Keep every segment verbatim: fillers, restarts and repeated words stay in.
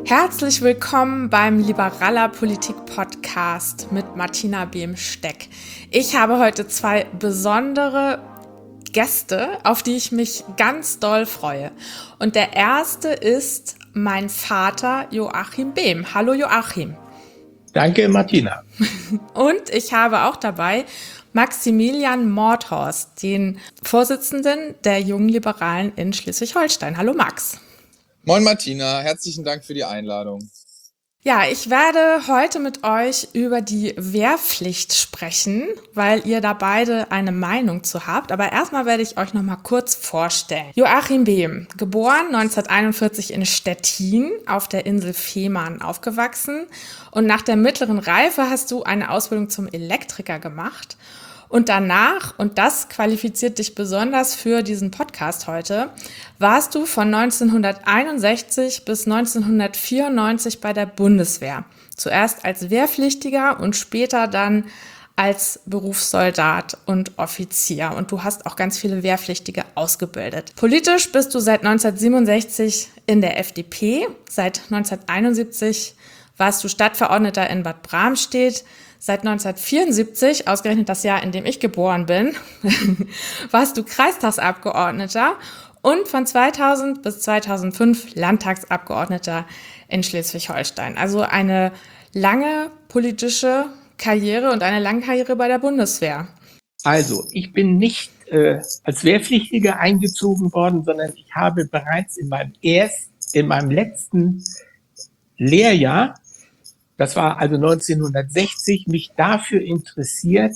Herzlich willkommen beim Liberaler Politik Podcast mit Martina Behm-Steck. Ich habe heute zwei besondere Gäste, auf die ich mich ganz doll freue. Und der erste ist mein Vater Joachim Behm. Hallo Joachim. Danke Martina. Und ich habe auch dabei Maximilian Mordhorst, den Vorsitzenden der Jungen Liberalen in Schleswig-Holstein. Hallo Max. Moin Martina, herzlichen Dank für die Einladung. Ja, ich werde heute mit euch über die Wehrpflicht sprechen, weil ihr da beide eine Meinung zu habt. Aber erstmal werde ich euch noch mal kurz vorstellen. Joachim Behm, geboren neunzehnhunderteinundvierzig in Stettin, auf der Insel Fehmarn aufgewachsen. Und nach der mittleren Reife hast du eine Ausbildung zum Elektriker gemacht. Und danach, und das qualifiziert dich besonders für diesen Podcast heute, warst du von neunzehnhunderteinundsechzig bis neunzehnhundertvierundneunzig bei der Bundeswehr. Zuerst als Wehrpflichtiger und später dann als Berufssoldat und Offizier. Und du hast auch ganz viele Wehrpflichtige ausgebildet. Politisch bist du seit neunzehnhundertsiebenundsechzig in der F D P. Seit neunzehnhunderteinundsiebzig warst du Stadtverordneter in Bad Bramstedt. Seit neunzehnhundertvierundsiebzig, ausgerechnet das Jahr, in dem ich geboren bin, warst du Kreistagsabgeordneter und von zweitausend bis zweitausendfünf Landtagsabgeordneter in Schleswig-Holstein. Also eine lange politische Karriere und eine lange Karriere bei der Bundeswehr. Also, ich bin nicht äh, als Wehrpflichtiger eingezogen worden, sondern ich habe bereits in meinem erst, in meinem letzten Lehrjahr, das war also neunzehnhundertsechzig, mich dafür interessiert,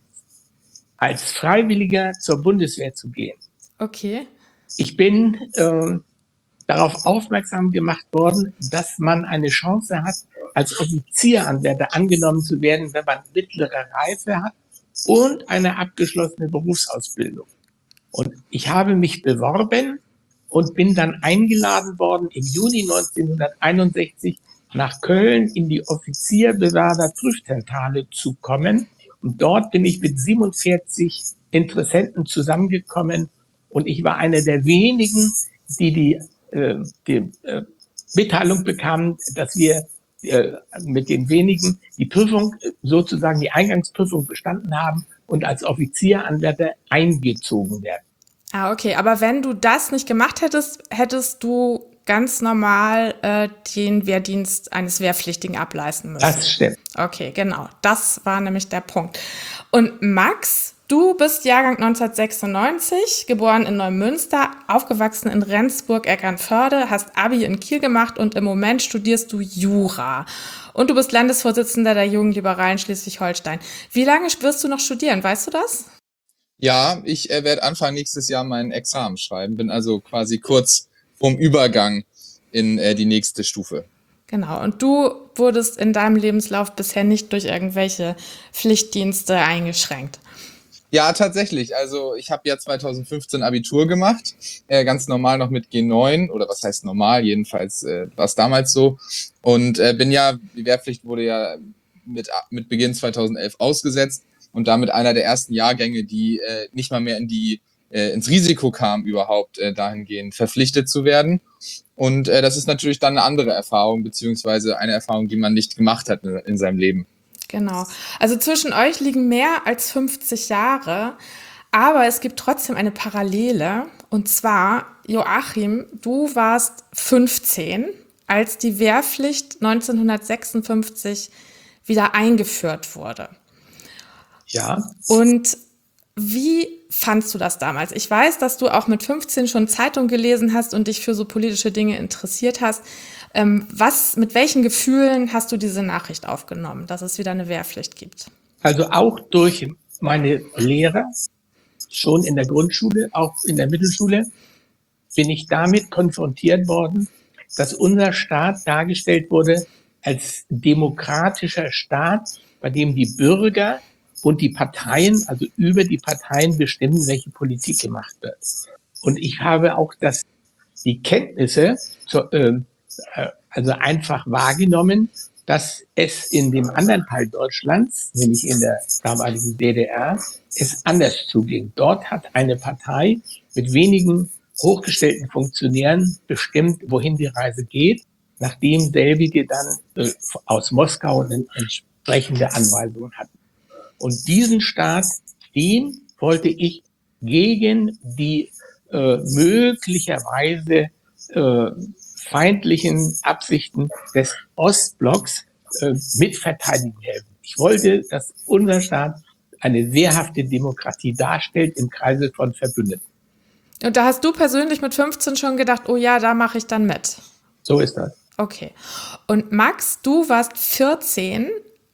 als Freiwilliger zur Bundeswehr zu gehen. Okay. Ich bin äh, darauf aufmerksam gemacht worden, dass man eine Chance hat, als Offizieranwärter angenommen zu werden, wenn man mittlere Reife hat und eine abgeschlossene Berufsausbildung. Und ich habe mich beworben und bin dann eingeladen worden, im Juni neunzehnhunderteinundsechzig nach Köln in die Offizierbewerber-Prüfzentrale zu kommen. Und dort bin ich mit siebenundvierzig Interessenten zusammengekommen. Und ich war einer der wenigen, die die, äh, die äh, Mitteilung bekamen, dass wir äh, mit den wenigen die Prüfung, sozusagen die Eingangsprüfung bestanden haben und als Offizieranwärter eingezogen werden. Ah, okay. Aber wenn du das nicht gemacht hättest, hättest du ganz normal äh, den Wehrdienst eines Wehrpflichtigen ableisten müssen. Das stimmt. Okay, genau. Das war nämlich der Punkt. Und Max, du bist Jahrgang neunzehnhundertsechsundneunzig, geboren in Neumünster, aufgewachsen in Rendsburg-Eckernförde, hast Abi in Kiel gemacht und im Moment studierst du Jura. Und du bist Landesvorsitzender der Jungen Liberalen Schleswig-Holstein. Wie lange wirst du noch studieren? Weißt du das? Ja, ich äh, werde Anfang nächstes Jahr mein Examen schreiben, bin also quasi kurz vorm Übergang in äh, die nächste Stufe. Genau, und du wurdest in deinem Lebenslauf bisher nicht durch irgendwelche Pflichtdienste eingeschränkt. Ja, tatsächlich. Also ich habe ja zweitausendfünfzehn Abitur gemacht, äh, ganz normal noch mit G neun, oder was heißt normal, jedenfalls äh, war es damals so. Und äh, bin ja, die Wehrpflicht wurde ja mit, mit Beginn zweitausendelf ausgesetzt und damit einer der ersten Jahrgänge, die äh, nicht mal mehr in die äh, ins Risiko kam, überhaupt äh, dahingehend verpflichtet zu werden. Und äh, das ist natürlich dann eine andere Erfahrung, beziehungsweise eine Erfahrung, die man nicht gemacht hat in, in seinem Leben. Genau. Also zwischen euch liegen mehr als fünfzig Jahre, aber es gibt trotzdem eine Parallele. Und zwar, Joachim, du warst fünfzehn, als die Wehrpflicht neunzehnhundertsechsundfünfzig wieder eingeführt wurde. Ja. Und wie fandst du das damals? Ich weiß, dass du auch mit fünfzehn schon Zeitung gelesen hast und dich für so politische Dinge interessiert hast. Ähm, was, mit welchen Gefühlen hast du diese Nachricht aufgenommen, dass es wieder eine Wehrpflicht gibt? Also auch durch meine Lehrer, schon in der Grundschule, auch in der Mittelschule, bin ich damit konfrontiert worden, dass unser Staat dargestellt wurde als demokratischer Staat, bei dem die Bürger und die Parteien, also über die Parteien bestimmen, welche Politik gemacht wird. Und ich habe auch das, die Kenntnisse, zu, äh, also einfach wahrgenommen, dass es in dem anderen Teil Deutschlands, nämlich in der damaligen D D R, es anders zuging. Dort hat eine Partei mit wenigen hochgestellten Funktionären bestimmt, wohin die Reise geht. nachdem selbige dann äh, aus Moskau eine entsprechende Anweisung hatten. Und diesen Staat, den wollte ich gegen die äh, möglicherweise äh, feindlichen Absichten des Ostblocks äh, mitverteidigen helfen. Ich wollte, dass unser Staat eine wehrhafte Demokratie darstellt im Kreise von Verbündeten. Und da hast du persönlich mit fünfzehn schon gedacht, oh ja, da mache ich dann mit. So ist das. Okay. Und Max, du warst vierzehn,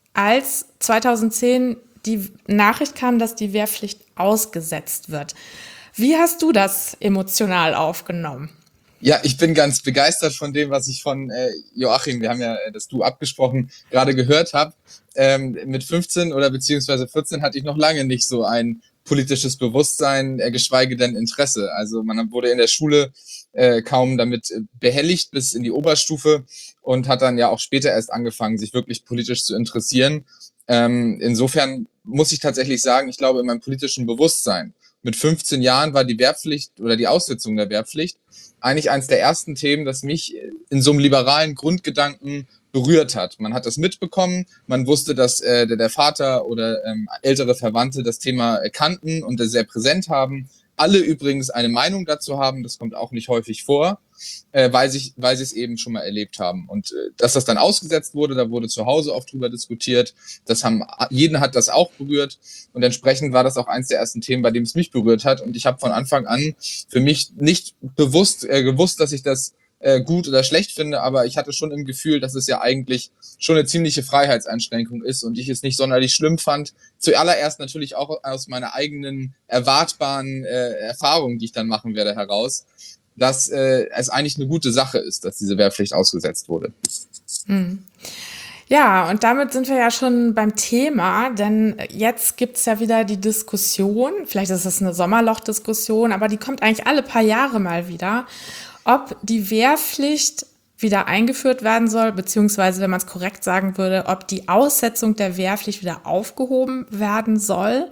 als zweitausendzehn die Nachricht kam, dass die Wehrpflicht ausgesetzt wird. Wie hast du das emotional aufgenommen? Ja, ich bin ganz begeistert von dem, was ich von äh, Joachim, wir haben ja äh, das Du abgesprochen, gerade gehört habe. Ähm, mit fünfzehn oder beziehungsweise vierzehn hatte ich noch lange nicht so ein politisches Bewusstsein, äh, geschweige denn Interesse. Also man wurde in der Schule äh, kaum damit behelligt bis in die Oberstufe und hat dann ja auch später erst angefangen, sich wirklich politisch zu interessieren. Ähm, insofern muss ich tatsächlich sagen, ich glaube, in meinem politischen Bewusstsein mit fünfzehn Jahren war die Wehrpflicht oder die Aussetzung der Wehrpflicht eigentlich eines der ersten Themen, das mich in so einem liberalen Grundgedanken berührt hat. Man hat das mitbekommen, man wusste, dass äh, der, der Vater oder ähm, ältere Verwandte das Thema kannten und das sehr präsent haben. Alle übrigens eine Meinung dazu haben, das kommt auch nicht häufig vor, äh, weil sie weil sie es eben schon mal erlebt haben. Und äh, dass das dann ausgesetzt wurde, da wurde zu Hause oft drüber diskutiert. Das haben jeden hat das auch berührt und entsprechend war das auch eins der ersten Themen, bei dem es mich berührt hat. Und ich habe von Anfang an für mich nicht bewusst äh, gewusst, dass ich das äh, gut oder schlecht finde, aber ich hatte schon im Gefühl, dass es ja eigentlich schon eine ziemliche Freiheitseinschränkung ist und ich es nicht sonderlich schlimm fand. Zuallererst natürlich auch aus meiner eigenen erwartbaren äh, Erfahrung, die ich dann machen werde, heraus, dass äh, es eigentlich eine gute Sache ist, dass diese Wehrpflicht ausgesetzt wurde. Hm. Ja, und damit sind wir ja schon beim Thema, denn jetzt gibt's ja wieder die Diskussion, vielleicht ist es eine Sommerloch-Diskussion, aber die kommt eigentlich alle paar Jahre mal wieder, ob die Wehrpflicht wieder eingeführt werden soll, beziehungsweise, wenn man es korrekt sagen würde, ob die Aussetzung der Wehrpflicht wieder aufgehoben werden soll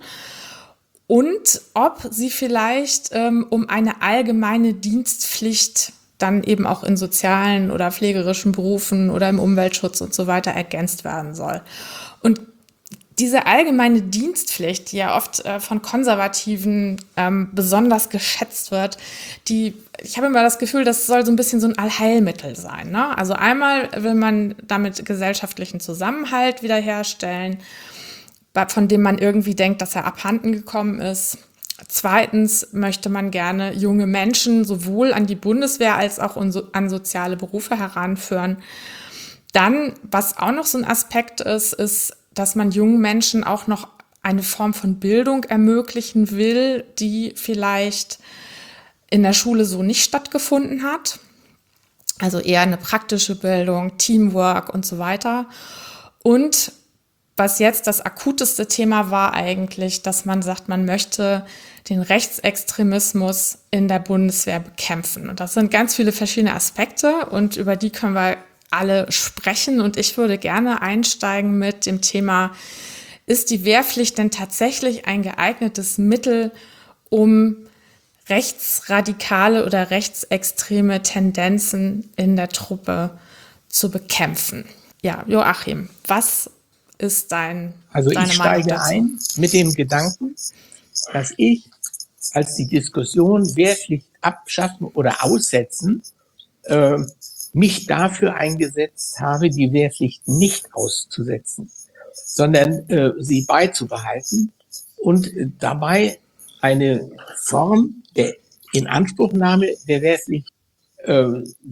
und ob sie vielleicht ähm, um eine allgemeine Dienstpflicht dann eben auch in sozialen oder pflegerischen Berufen oder im Umweltschutz und so weiter ergänzt werden soll. Und diese allgemeine Dienstpflicht, die ja oft äh, von Konservativen ähm, besonders geschätzt wird, die, ich habe immer das Gefühl, das soll so ein bisschen so ein Allheilmittel sein, ne? Also einmal will man damit gesellschaftlichen Zusammenhalt wiederherstellen, von dem man irgendwie denkt, dass er abhanden gekommen ist. Zweitens möchte man gerne junge Menschen sowohl an die Bundeswehr als auch an soziale Berufe heranführen. Dann, was auch noch so ein Aspekt ist, ist, dass man jungen Menschen auch noch eine Form von Bildung ermöglichen will, die vielleicht in der Schule so nicht stattgefunden hat. Also eher eine praktische Bildung, Teamwork und so weiter. Und was jetzt das akuteste Thema war eigentlich, dass man sagt, man möchte den Rechtsextremismus in der Bundeswehr bekämpfen. Und das sind ganz viele verschiedene Aspekte und über die können wir alle sprechen. Und ich würde gerne einsteigen mit dem Thema, ist die Wehrpflicht denn tatsächlich ein geeignetes Mittel, um rechtsradikale oder rechtsextreme Tendenzen in der Truppe zu bekämpfen? Ja, Joachim, was ist dein Also deine ich Meinung steige dazu? ein mit dem Gedanken, dass ich, als die Diskussion Wehrpflicht abschaffen oder aussetzen, äh, mich dafür eingesetzt habe, die Wehrpflicht nicht auszusetzen, sondern äh, sie beizubehalten und äh, dabei eine Form der Inanspruchnahme der Wehrpflicht äh,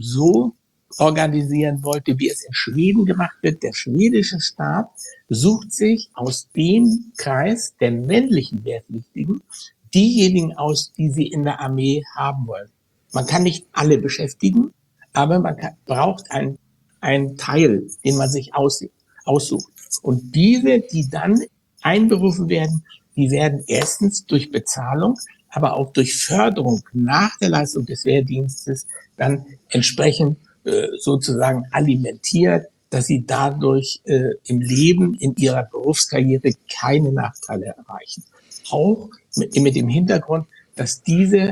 so organisieren wollte, wie es in Schweden gemacht wird. Der schwedische Staat sucht sich aus dem Kreis der männlichen Wehrpflichtigen diejenigen aus, die sie in der Armee haben wollen. Man kann nicht alle beschäftigen, aber man kann, braucht einen, einen Teil, den man sich aus, aussucht. Und diese, die dann einberufen werden, die werden erstens durch Bezahlung, aber auch durch Förderung nach der Leistung des Wehrdienstes dann entsprechend äh, sozusagen alimentiert, dass sie dadurch äh, im Leben, in ihrer Berufskarriere keine Nachteile erreichen. Auch mit, mit dem Hintergrund, dass diese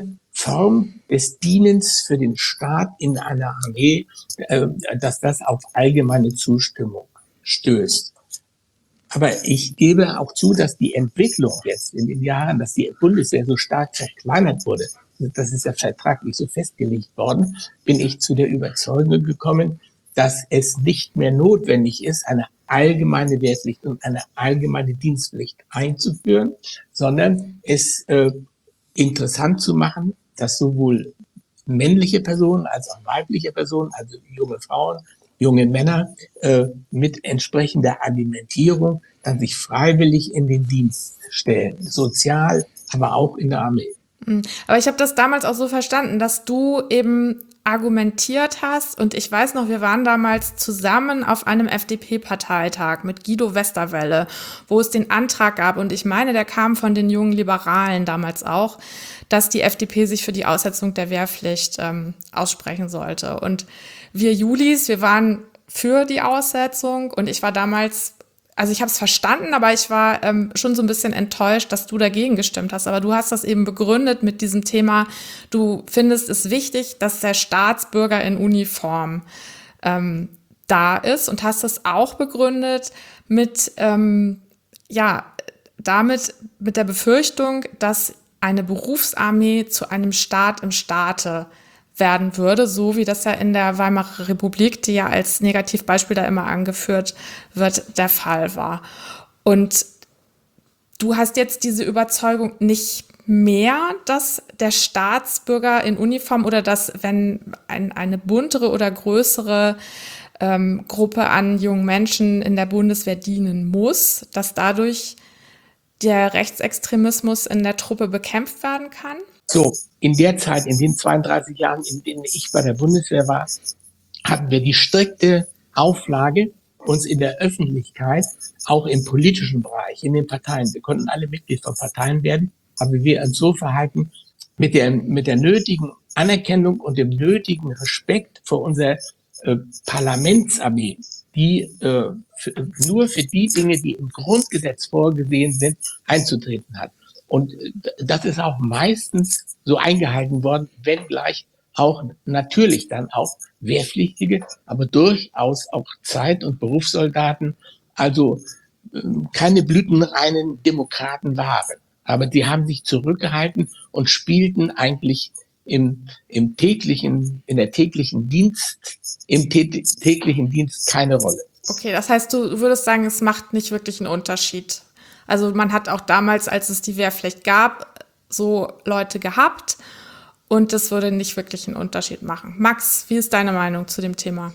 Form des Dienens für den Staat in einer Armee, äh, dass das auf allgemeine Zustimmung stößt. Aber ich gebe auch zu, dass die Entwicklung jetzt in den Jahren, dass die Bundeswehr so stark verkleinert wurde, das ist ja vertraglich so festgelegt worden, bin ich zu der Überzeugung gekommen, dass es nicht mehr notwendig ist, eine allgemeine Wehrpflicht und eine allgemeine Dienstpflicht einzuführen, sondern es äh, interessant zu machen, dass sowohl männliche Personen als auch weibliche Personen, also junge Frauen, junge Männer äh, mit entsprechender Alimentierung dann sich freiwillig in den Dienst stellen, sozial, aber auch in der Armee. Aber ich habe das damals auch so verstanden, dass du eben argumentiert hast, und ich weiß noch, wir waren damals zusammen auf einem F D P-Parteitag mit Guido Westerwelle, wo es den Antrag gab, und ich meine, der kam von den jungen Liberalen damals auch, dass die F D P sich für die Aussetzung der Wehrpflicht ähm, aussprechen sollte. Und wir Julis, wir waren für die Aussetzung, und ich war damals, also ich habe es verstanden, aber ich war ähm, schon so ein bisschen enttäuscht, dass du dagegen gestimmt hast. Aber du hast das eben begründet mit diesem Thema, du findest es wichtig, dass der Staatsbürger in Uniform ähm, da ist, und hast es auch begründet mit, ähm, ja, damit, mit der Befürchtung, dass eine Berufsarmee zu einem Staat im Staate werden würde, so wie das ja in der Weimarer Republik, die ja als Negativbeispiel da immer angeführt wird, der Fall war. Und du hast jetzt diese Überzeugung nicht mehr, dass der Staatsbürger in Uniform oder dass, wenn ein, eine buntere oder größere ähm, Gruppe an jungen Menschen in der Bundeswehr dienen muss, dass dadurch der Rechtsextremismus in der Truppe bekämpft werden kann? So, in der Zeit, in den zweiunddreißig Jahren, in denen ich bei der Bundeswehr war, hatten wir die strikte Auflage, uns in der Öffentlichkeit, auch im politischen Bereich, in den Parteien, wir konnten alle Mitglied von Parteien werden, aber wir uns so verhalten, mit der, mit der nötigen Anerkennung und dem nötigen Respekt vor unserer äh, Parlamentsarmee, die äh, für, nur für die Dinge, die im Grundgesetz vorgesehen sind, einzutreten hat. Und das ist auch meistens so eingehalten worden, wenngleich auch natürlich dann auch Wehrpflichtige, aber durchaus auch Zeit- und Berufssoldaten, also keine blütenreinen Demokraten waren. Aber die haben sich zurückgehalten und spielten eigentlich im, im täglichen, in der täglichen Dienst, im tä- täglichen Dienst keine Rolle. Okay, das heißt, du würdest sagen, es macht nicht wirklich einen Unterschied. Also man hat auch damals, als es die Wehrpflicht gab, so Leute gehabt, und das würde nicht wirklich einen Unterschied machen. Max, wie ist deine Meinung zu dem Thema?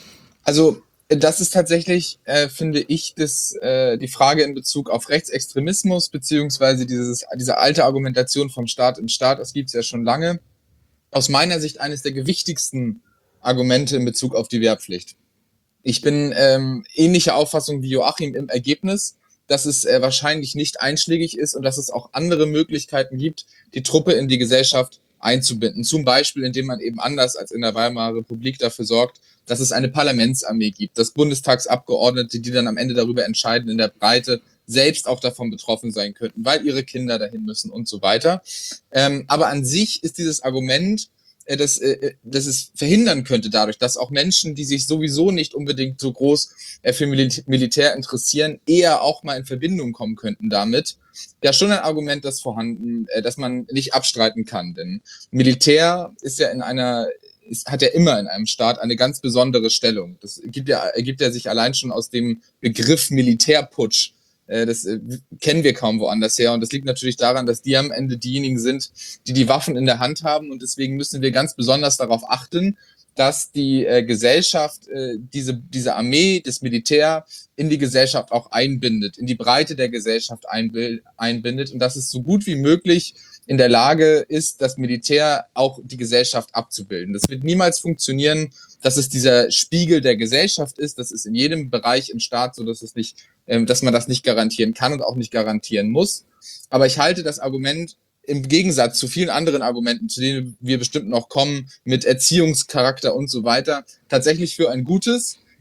Also das ist tatsächlich, äh, finde ich, das, äh, die Frage in Bezug auf Rechtsextremismus, beziehungsweise dieses, diese alte Argumentation vom Staat im Staat, das gibt es ja schon lange, aus meiner Sicht eines der gewichtigsten Argumente in Bezug auf die Wehrpflicht. Ich bin ähm, ähnlicher Auffassung wie Joachim im Ergebnis, dass es äh, wahrscheinlich nicht einschlägig ist und dass es auch andere Möglichkeiten gibt, die Truppe in die Gesellschaft einzubinden. Zum Beispiel, indem man eben anders als in der Weimarer Republik dafür sorgt, dass es eine Parlamentsarmee gibt, dass Bundestagsabgeordnete, die dann am Ende darüber entscheiden, in der Breite selbst auch davon betroffen sein könnten, weil ihre Kinder dahin müssen und so weiter. Ähm, aber an sich ist dieses Argument, äh, dass, äh, dass es verhindern könnte dadurch, dass auch Menschen, die sich sowieso nicht unbedingt so groß äh, für Mil- Militär interessieren, eher auch mal in Verbindung kommen könnten damit. Ja, schon ein Argument, das vorhanden, äh, dass man nicht abstreiten kann. Denn Militär ist ja in einer, ist, hat ja immer in einem Staat eine ganz besondere Stellung. Das ergibt ja, ergibt ja sich allein schon aus dem Begriff Militärputsch. Äh, das äh, kennen wir kaum woanders her. Und das liegt natürlich daran, dass die am Ende diejenigen sind, die die Waffen in der Hand haben. Und deswegen müssen wir ganz besonders darauf achten, dass die äh, Gesellschaft äh, diese, diese Armee, das Militär in die Gesellschaft auch einbindet, in die Breite der Gesellschaft einbil- einbindet und dass es so gut wie möglich in der Lage ist, das Militär auch die Gesellschaft abzubilden. Das wird niemals funktionieren, dass es dieser Spiegel der Gesellschaft ist. Das ist in jedem Bereich im Staat so, dass es nicht, ähm, dass man das nicht garantieren kann und auch nicht garantieren muss. Aber ich halte das Argument im Gegensatz zu vielen anderen Argumenten, zu denen wir bestimmt noch kommen, mit Erziehungscharakter und so weiter, tatsächlich für ein gutes.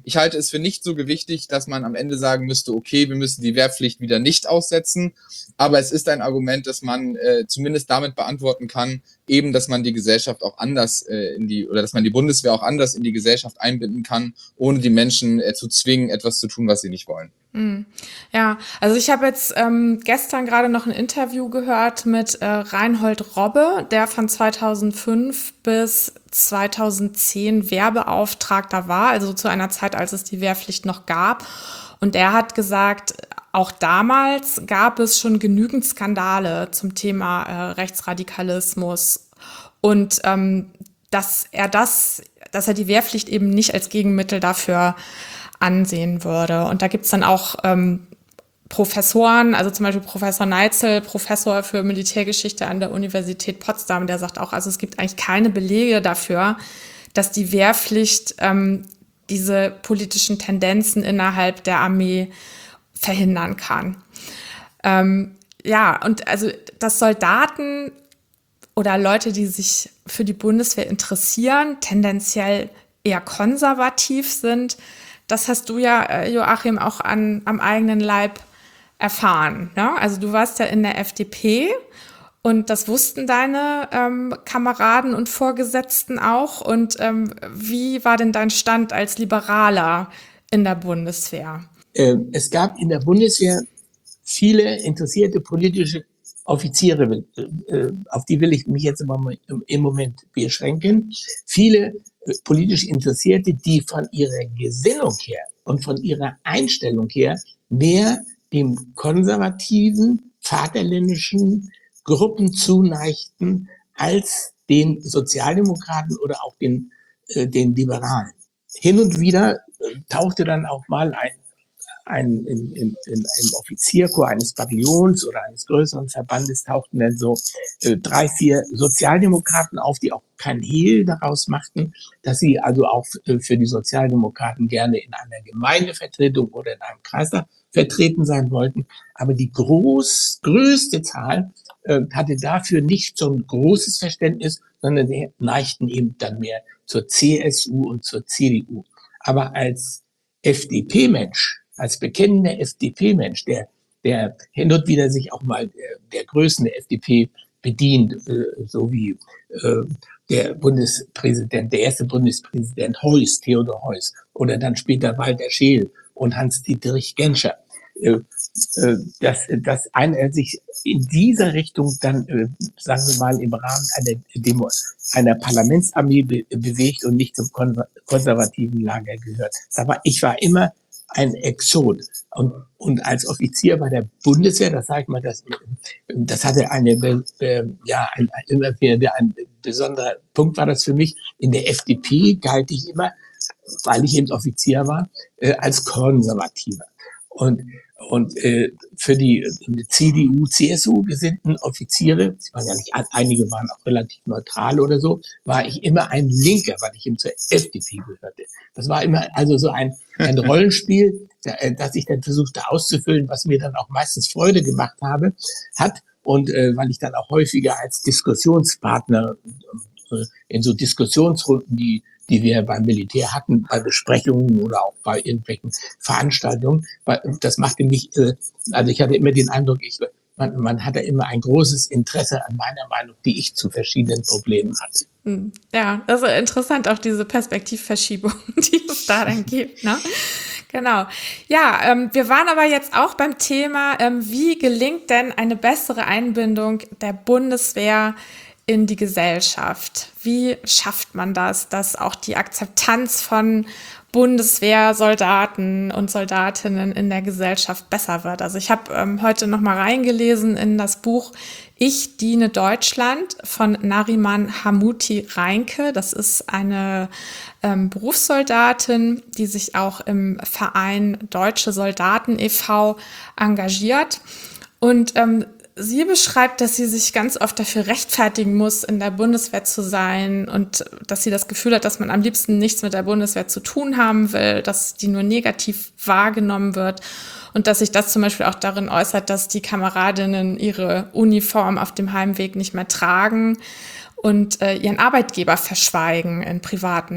Ich halte es für nicht so gewichtig, dass man am Ende sagen müsste, okay, wir müssen die Wehrpflicht wieder nicht aussetzen. Aber es ist ein Argument, das man äh, zumindest damit beantworten kann, eben, dass man die Gesellschaft auch anders äh, in die, oder dass man die Bundeswehr auch anders in die Gesellschaft einbinden kann, ohne die Menschen äh, zu zwingen, etwas zu tun, was sie nicht wollen. Ja, also ich habe jetzt ähm, gestern gerade noch ein Interview gehört mit äh, Reinhold Robbe, der von zweitausendfünf bis zweitausendzehn Wehrbeauftragter war, also zu einer Zeit, als es die Wehrpflicht noch gab. Und er hat gesagt, auch damals gab es schon genügend Skandale zum Thema äh, Rechtsradikalismus und ähm, dass er das, dass er die Wehrpflicht eben nicht als Gegenmittel dafür ansehen würde. Und da gibt's dann auch ähm, Professoren, also zum Beispiel Professor Neitzel, Professor für Militärgeschichte an der Universität Potsdam, der sagt auch, also es gibt eigentlich keine Belege dafür, dass die Wehrpflicht ähm, diese politischen Tendenzen innerhalb der Armee verhindern kann. Ähm, ja, und also, dass Soldaten oder Leute, die sich für die Bundeswehr interessieren, tendenziell eher konservativ sind, das hast du ja, Joachim, auch an, am eigenen Leib erfahren. Ne? Also du warst ja in der F D P und das wussten deine ähm, Kameraden und Vorgesetzten auch. Und ähm, wie war denn dein Stand als Liberaler in der Bundeswehr? Ähm, es gab in der Bundeswehr viele interessierte politische Offiziere, äh, auf die will ich mich jetzt im Moment beschränken. Viele politisch Interessierte, die von ihrer Gesinnung her und von ihrer Einstellung her mehr dem konservativen, vaterländischen Gruppen zuneigten als den Sozialdemokraten oder auch den, äh, den Liberalen. Hin und wieder äh, tauchte dann auch mal ein Ein, in, in, in einem Offizierkorps eines Bataillons oder eines größeren Verbandes tauchten dann so äh, drei, vier Sozialdemokraten auf, die auch kein Hehl daraus machten, dass sie also auch äh, für die Sozialdemokraten gerne in einer Gemeindevertretung oder in einem Kreistag vertreten sein wollten. Aber die groß, größte Zahl äh, hatte dafür nicht so ein großes Verständnis, sondern sie neigten eben dann mehr zur C S U und zur C D U. Aber als F D P-Mensch, als bekennender F D P-Mensch, der, der hin und wieder sich auch mal der, der Größen der F D P bedient, äh, so wie äh, der Bundespräsident, der erste Bundespräsident Heuss, Theodor Heuss, oder dann später Walter Scheel und Hans-Dietrich Genscher, äh, äh, dass, dass einer sich in dieser Richtung dann, äh, sagen wir mal, im Rahmen einer Demo, einer Parlamentsarmee be bewegt und nicht zum konservativen Lager gehört. Aber ich war immer ein Exot. Und, und als Offizier bei der Bundeswehr, das sage ich mal, das, das hatte eine, äh, ja, ein, immer wieder ein besonderer Punkt war das für mich. In der F D P galt ich immer, weil ich eben Offizier war, äh, als Konservativer. Und, und äh, für die C D U, C S U gesinnten Offiziere, ich meine ja nicht, einige waren auch relativ neutral oder so, war ich immer ein Linker, weil ich eben zur F D P gehörte. Das war immer also so ein, ein Rollenspiel, das ich dann versuchte auszufüllen, was mir dann auch meistens Freude gemacht habe, hat. Und äh, weil ich dann auch häufiger als Diskussionspartner äh, in so Diskussionsrunden, die die wir beim Militär hatten, bei Besprechungen oder auch bei irgendwelchen Veranstaltungen. Das machte mich, also ich hatte immer den Eindruck, ich, man, man hatte immer ein großes Interesse an meiner Meinung, die ich zu verschiedenen Problemen hatte. Ja, das ist interessant, auch diese Perspektivverschiebung, die es da dann gibt, ne? Genau. Ja, ähm, wir waren aber jetzt auch beim Thema, ähm, wie gelingt denn eine bessere Einbindung der Bundeswehr in die Gesellschaft? Wie schafft man das, dass auch die Akzeptanz von Bundeswehrsoldaten und Soldatinnen in der Gesellschaft besser wird? Also ich habe ähm, heute noch mal reingelesen in das Buch Ich diene Deutschland von Nariman Hamuti-Reinke. Das ist eine ähm, Berufssoldatin, die sich auch im Verein Deutsche Soldaten e V engagiert. Und ähm, sie beschreibt, dass sie sich ganz oft dafür rechtfertigen muss, in der Bundeswehr zu sein und dass sie das Gefühl hat, dass man am liebsten nichts mit der Bundeswehr zu tun haben will, dass die nur negativ wahrgenommen wird und dass sich das zum Beispiel auch darin äußert, dass die Kameradinnen ihre Uniform auf dem Heimweg nicht mehr tragen und äh, ihren Arbeitgeber verschweigen in privaten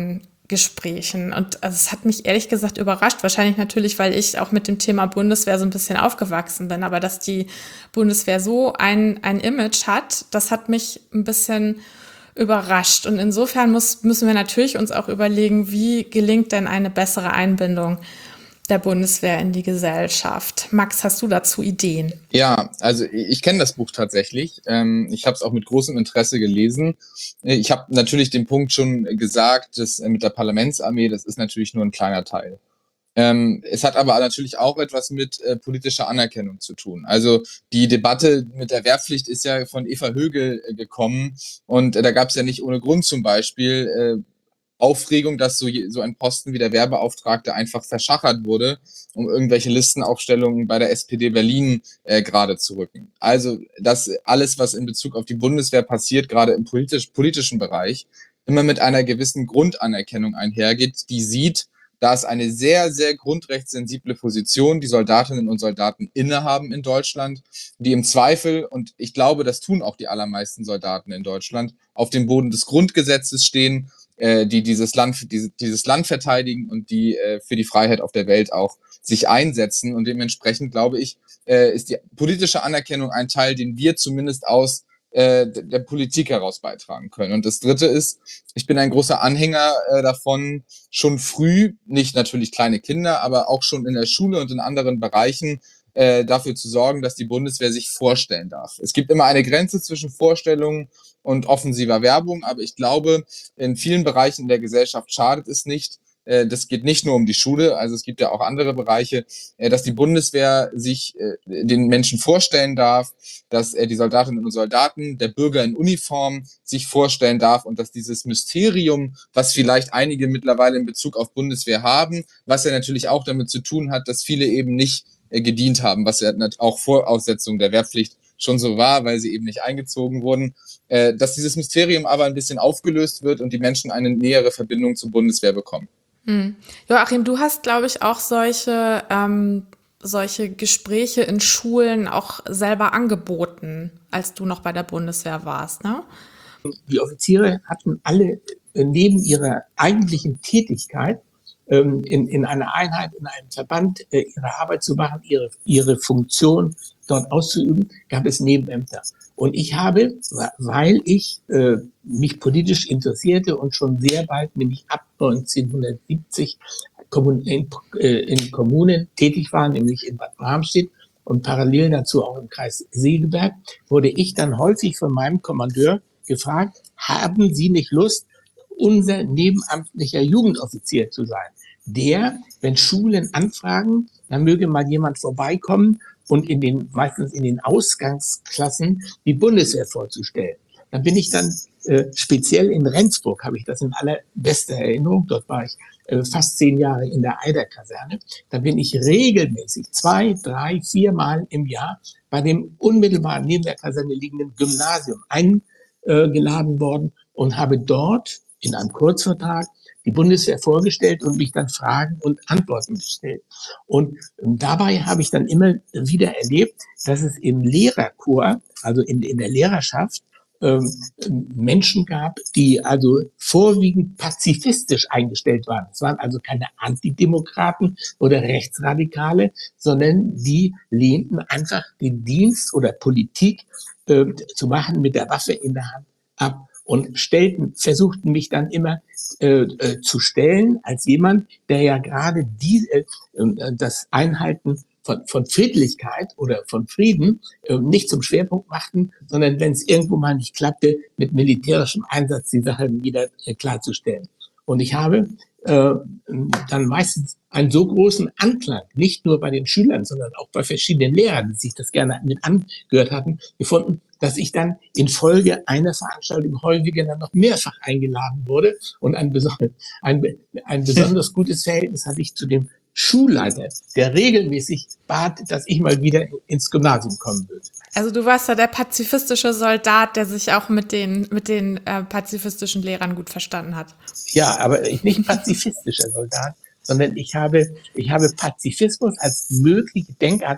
Gesprächen. Und also es hat mich ehrlich gesagt überrascht. Wahrscheinlich natürlich, weil ich auch mit dem Thema Bundeswehr so ein bisschen aufgewachsen bin. Aber dass die Bundeswehr so ein, ein Image hat, das hat mich ein bisschen überrascht. Und insofern muss, müssen wir natürlich uns auch überlegen, wie gelingt denn eine bessere Einbindung der Bundeswehr in die Gesellschaft. Max, hast du dazu Ideen? Ja, also ich, ich kenne das Buch tatsächlich. Ähm, ich habe es auch mit großem Interesse gelesen. Ich habe natürlich den Punkt schon gesagt, dass äh, mit der Parlamentsarmee, das ist natürlich nur ein kleiner Teil. Ähm, es hat aber natürlich auch etwas mit äh, politischer Anerkennung zu tun. Also die Debatte mit der Wehrpflicht ist ja von Eva Högel äh, gekommen und äh, da gab es ja nicht ohne Grund zum Beispiel äh, Aufregung, dass so, so ein Posten wie der Wehrbeauftragte einfach verschachert wurde, um irgendwelche Listenaufstellungen bei der S P D Berlin äh, gerade zu rücken. Also dass alles, was in Bezug auf die Bundeswehr passiert, gerade im politisch, politischen Bereich, immer mit einer gewissen Grundanerkennung einhergeht, die sieht, da es eine sehr, sehr grundrechtssensible Position die Soldatinnen und Soldaten innehaben in Deutschland, die im Zweifel, und ich glaube, das tun auch die allermeisten Soldaten in Deutschland, auf dem Boden des Grundgesetzes stehen, äh, die dieses Land, diese, dieses Land verteidigen und die äh, für die Freiheit auf der Welt auch sich einsetzen. Und dementsprechend, glaube ich, äh, ist die politische Anerkennung ein Teil, den wir zumindest aus äh, der Politik heraus beitragen können. Und das Dritte ist, ich bin ein großer Anhänger äh, davon, schon früh, nicht natürlich kleine Kinder, aber auch schon in der Schule und in anderen Bereichen äh, dafür zu sorgen, dass die Bundeswehr sich vorstellen darf. Es gibt immer eine Grenze zwischen Vorstellungen und offensiver Werbung, aber ich glaube, in vielen Bereichen der Gesellschaft schadet es nicht. Äh, das geht nicht nur um die Schule, also es gibt ja auch andere Bereiche, äh, dass die Bundeswehr sich äh, den Menschen vorstellen darf, dass äh, die Soldatinnen und Soldaten, der Bürger in Uniform sich vorstellen darf und dass dieses Mysterium, was vielleicht einige mittlerweile in Bezug auf Bundeswehr haben, was ja natürlich auch damit zu tun hat, dass viele eben nicht äh, gedient haben, was ja auch vor Aussetzung der Wehrpflicht schon so war, weil sie eben nicht eingezogen wurden, äh, dass dieses Mysterium aber ein bisschen aufgelöst wird und die Menschen eine nähere Verbindung zur Bundeswehr bekommen. Hm. Joachim, du hast, glaube ich, auch solche, ähm, solche Gespräche in Schulen auch selber angeboten, als du noch bei der Bundeswehr warst, ne? Die Offiziere hatten alle äh, neben ihrer eigentlichen Tätigkeit ähm, in, in einer Einheit, in einem Verband äh, ihre Arbeit zu machen, ihre, ihre Funktion dort auszuüben, gab es Nebenämter. Und ich habe, weil ich äh, mich politisch interessierte und schon sehr bald, nämlich ab neunzehnhundertsiebzig, Kommun- in, äh, in Kommunen tätig war, nämlich in Bad Bramstedt und parallel dazu auch im Kreis Segeberg, wurde ich dann häufig von meinem Kommandeur gefragt, haben Sie nicht Lust, unser nebenamtlicher Jugendoffizier zu sein? Der, wenn Schulen anfragen, dann möge mal jemand vorbeikommen und in den, meistens in den Ausgangsklassen die Bundeswehr vorzustellen. Dann bin ich dann äh, speziell in Rendsburg, habe ich das in allerbester Erinnerung, dort war ich äh, fast zehn Jahre in der Eider-Kaserne, da bin ich regelmäßig zwei, drei, viermal im Jahr bei dem unmittelbar neben der Kaserne liegenden Gymnasium eingeladen worden und habe dort in einem Kurzvertrag die Bundeswehr vorgestellt und mich dann Fragen und Antworten gestellt. Und dabei habe ich dann immer wieder erlebt, dass es im Lehrerchor, also in, in der Lehrerschaft, ähm, Menschen gab, die also vorwiegend pazifistisch eingestellt waren. Es waren also keine Antidemokraten oder Rechtsradikale, sondern die lehnten einfach den Dienst oder Politik äh, zu machen mit der Waffe in der Hand ab. Und stellten, versuchten mich dann immer äh, äh, zu stellen als jemand, der ja gerade die, äh, äh, das Einhalten von, von Friedlichkeit oder von Frieden äh, nicht zum Schwerpunkt machten, sondern wenn es irgendwo mal nicht klappte, mit militärischem Einsatz die Sache wieder äh, klarzustellen. Und ich habe äh, dann meistens einen so großen Anklang, nicht nur bei den Schülern, sondern auch bei verschiedenen Lehrern, die sich das gerne mit angehört hatten, gefunden, dass ich dann in Folge einer Veranstaltung häufiger dann noch mehrfach eingeladen wurde. Und ein, beson- ein, ein besonders gutes Verhältnis hatte ich zu dem Schulleiter, der regelmäßig bat, dass ich mal wieder ins Gymnasium kommen würde. Also du warst ja der pazifistische Soldat, der sich auch mit den, mit den äh, pazifistischen Lehrern gut verstanden hat. Ja, aber ich nicht pazifistischer Soldat, sondern ich habe, ich habe Pazifismus als mögliche Denkart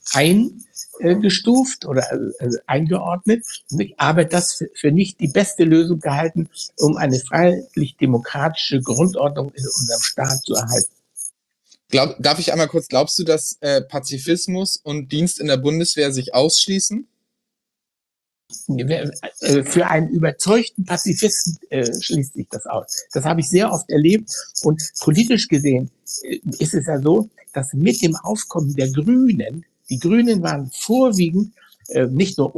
eingestuft oder also eingeordnet, aber das für, für nicht die beste Lösung gehalten, um eine freiheitlich-demokratische Grundordnung in unserem Staat zu erhalten. Glaub, darf ich einmal kurz, glaubst du, dass äh, Pazifismus und Dienst in der Bundeswehr sich ausschließen? Für einen überzeugten Pazifisten äh, schließt sich das aus. Das habe ich sehr oft erlebt. Und politisch gesehen äh, ist es ja so, dass mit dem Aufkommen der Grünen, die Grünen waren vorwiegend äh, nicht nur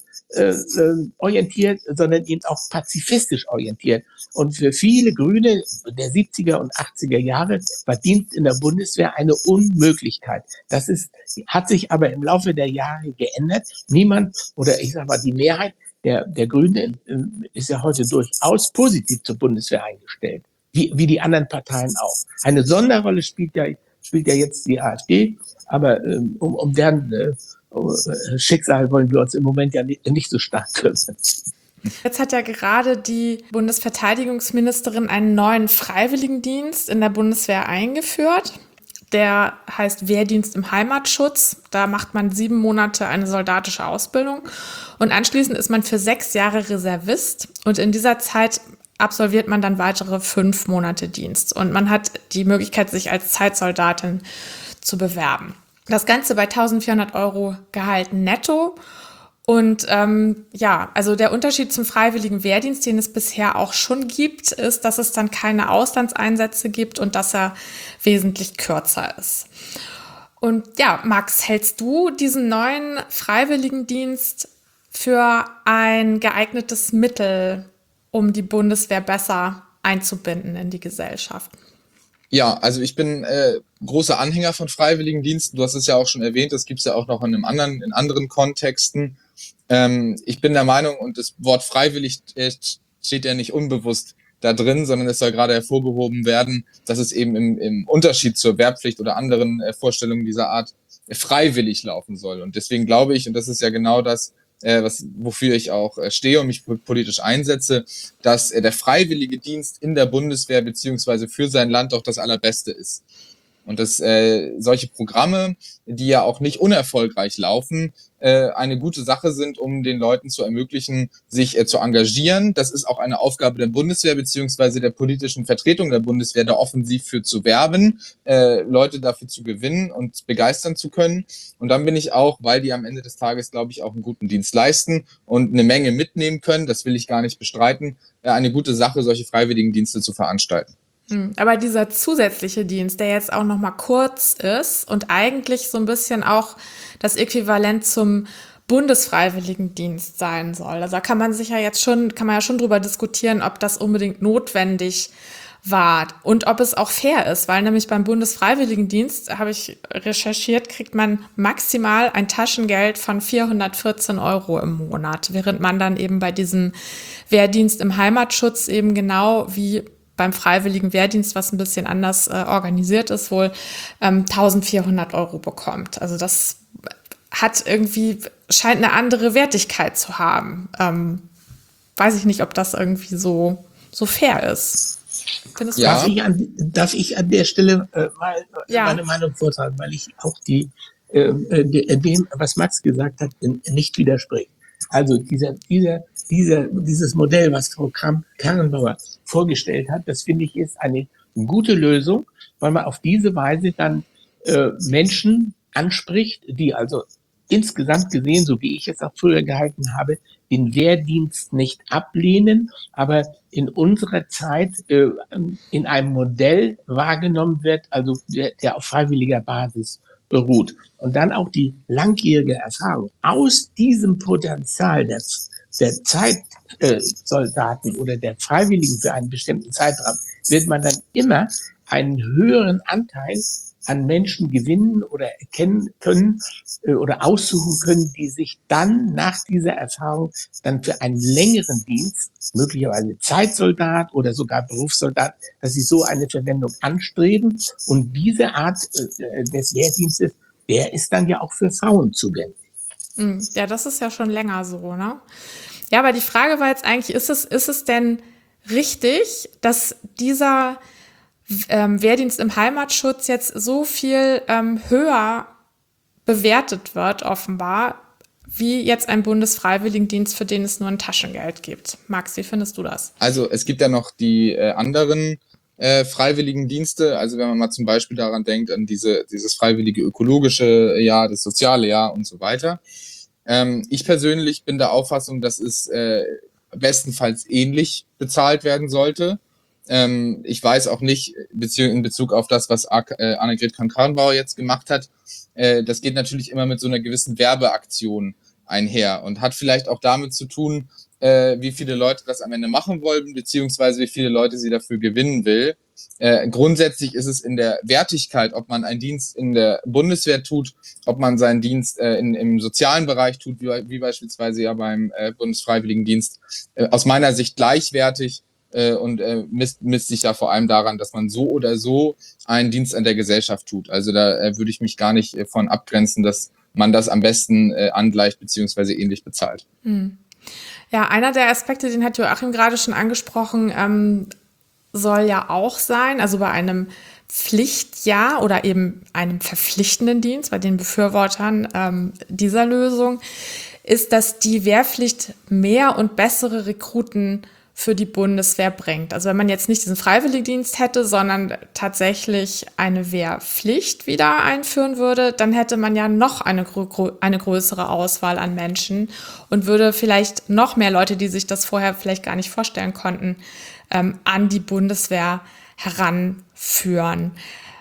umweltorientiert, äh, sondern eben auch pazifistisch orientiert. Und für viele Grüne der siebziger und achtziger Jahre war Dienst in der Bundeswehr eine Unmöglichkeit. Das ist, hat sich aber im Laufe der Jahre geändert. Niemand, oder ich sage mal die Mehrheit der, der Grünen äh, ist ja heute durchaus positiv zur Bundeswehr eingestellt, wie, wie die anderen Parteien auch. Eine Sonderrolle spielt ja, spielt ja jetzt die AfD, aber äh, um, um deren äh, Schicksal wollen wir uns im Moment ja nicht, nicht so stark kümmern. Jetzt hat ja gerade die Bundesverteidigungsministerin einen neuen Freiwilligendienst in der Bundeswehr eingeführt. Der heißt Wehrdienst im Heimatschutz. Da macht man sieben Monate eine soldatische Ausbildung und anschließend ist man für sechs Jahre Reservist und in dieser Zeit absolviert man dann weitere fünf Monate Dienst und man hat die Möglichkeit, sich als Zeitsoldatin zu bewerben. Das Ganze bei eintausendvierhundert Euro Gehalt netto. Und ähm, ja, also der Unterschied zum freiwilligen Wehrdienst, den es bisher auch schon gibt, ist, dass es dann keine Auslandseinsätze gibt und dass er wesentlich kürzer ist. Und ja, Max, hältst du diesen neuen Freiwilligendienst für ein geeignetes Mittel, um die Bundeswehr besser einzubinden in die Gesellschaft? Ja, also ich bin äh, großer Anhänger von Freiwilligendiensten. Du hast es ja auch schon erwähnt, das gibt's ja auch noch in einem anderen, in anderen Kontexten. Ähm, ich bin der Meinung, und das Wort freiwillig äh, steht ja nicht unbewusst da drin, sondern es soll gerade hervorgehoben werden, dass es eben im, im Unterschied zur Wehrpflicht oder anderen äh, Vorstellungen dieser Art äh, freiwillig laufen soll. Und deswegen glaube ich, und das ist ja genau das, äh, was, wofür ich auch äh, stehe und mich politisch einsetze, dass äh, der freiwillige Dienst in der Bundeswehr beziehungsweise für sein Land doch das Allerbeste ist. Und dass äh, solche Programme, die ja auch nicht unerfolgreich laufen, äh, eine gute Sache sind, um den Leuten zu ermöglichen, sich äh, zu engagieren. Das ist auch eine Aufgabe der Bundeswehr beziehungsweise der politischen Vertretung der Bundeswehr, da offensiv für zu werben, äh, Leute dafür zu gewinnen und begeistern zu können. Und dann bin ich auch, weil die am Ende des Tages, glaube ich, auch einen guten Dienst leisten und eine Menge mitnehmen können, das will ich gar nicht bestreiten, äh, eine gute Sache, solche Freiwilligendienste zu veranstalten. Aber dieser zusätzliche Dienst, der jetzt auch noch mal kurz ist und eigentlich so ein bisschen auch das Äquivalent zum Bundesfreiwilligendienst sein soll. Also da kann man sich ja jetzt schon, kann man ja schon drüber diskutieren, ob das unbedingt notwendig war und ob es auch fair ist, weil nämlich beim Bundesfreiwilligendienst, habe ich recherchiert, kriegt man maximal ein Taschengeld von vierhundertvierzehn Euro im Monat, während man dann eben bei diesem Wehrdienst im Heimatschutz eben genau wie beim freiwilligen Wehrdienst, was ein bisschen anders äh, organisiert ist, wohl ähm, eintausendvierhundert Euro bekommt. Also das hat irgendwie, scheint eine andere Wertigkeit zu haben. Ähm, weiß ich nicht, ob das irgendwie so, so fair ist. Findest du? Ja. Darf ich an, darf ich an der Stelle äh, mal ja. meine Meinung vortragen, weil ich auch die, äh, dem, was Max gesagt hat, nicht widerspreche. Also dieser, dieser, dieser, dieses Modell, was Frau Kramp-Karrenbauer vorgestellt hat, das finde ich ist eine gute Lösung, weil man auf diese Weise dann äh, Menschen anspricht, die also insgesamt gesehen, so wie ich es auch früher gehalten habe, den Wehrdienst nicht ablehnen, aber in unserer Zeit äh, in einem Modell wahrgenommen wird, also der, der auf freiwilliger Basis beruht. Und dann auch die langjährige Erfahrung aus diesem Potenzial der, der Zeitsoldaten äh, oder der Freiwilligen für einen bestimmten Zeitraum wird man dann immer einen höheren Anteil an Menschen gewinnen oder erkennen können äh, oder aussuchen können, die sich dann nach dieser Erfahrung dann für einen längeren Dienst, möglicherweise Zeitsoldat oder sogar Berufssoldat, dass sie so eine Verwendung anstreben. Und diese Art äh, des Wehrdienstes, der ist dann ja auch für Frauen zugänglich. Ja, das ist ja schon länger so, ne? Ja, aber die Frage war jetzt eigentlich, ist es, ist es denn richtig, dass dieser Ähm, Wehrdienst im Heimatschutz jetzt so viel ähm, höher bewertet wird, offenbar, wie jetzt ein Bundesfreiwilligendienst, für den es nur ein Taschengeld gibt. Max, wie findest du das? Also es gibt ja noch die äh, anderen äh, freiwilligen Dienste. Also wenn man mal zum Beispiel daran denkt, an diese, dieses freiwillige ökologische Jahr, das soziale Jahr und so weiter. Ähm, ich persönlich bin der Auffassung, dass es äh, bestenfalls ähnlich bezahlt werden sollte. Ähm, ich weiß auch nicht, bezieh- in Bezug auf das, was Ar- äh, Annegret Kramp-Karrenbauer jetzt gemacht hat, äh, das geht natürlich immer mit so einer gewissen Werbeaktion einher und hat vielleicht auch damit zu tun, äh, wie viele Leute das am Ende machen wollen, beziehungsweise wie viele Leute sie dafür gewinnen will. Äh, grundsätzlich ist es in der Wertigkeit, ob man einen Dienst in der Bundeswehr tut, ob man seinen Dienst äh, in, im sozialen Bereich tut, wie, wie beispielsweise ja beim äh, Bundesfreiwilligendienst, äh, aus meiner Sicht gleichwertig äh, und äh, misst, misst sich ja vor allem daran, dass man so oder so einen Dienst an der Gesellschaft tut. Also da äh, würde ich mich gar nicht äh, von abgrenzen, dass man das am besten äh, angleicht beziehungsweise ähnlich bezahlt. Hm. Ja, einer der Aspekte, den hat Joachim gerade schon angesprochen, ähm, soll ja auch sein, also bei einem Pflichtjahr oder eben einem verpflichtenden Dienst, bei den Befürwortern ähm, dieser Lösung, ist, dass die Wehrpflicht mehr und bessere Rekruten für die Bundeswehr bringt. Also wenn man jetzt nicht diesen Freiwilligendienst hätte, sondern tatsächlich eine Wehrpflicht wieder einführen würde, dann hätte man ja noch eine, gro- eine größere Auswahl an Menschen und würde vielleicht noch mehr Leute, die sich das vorher vielleicht gar nicht vorstellen konnten, ähm, an die Bundeswehr heranführen.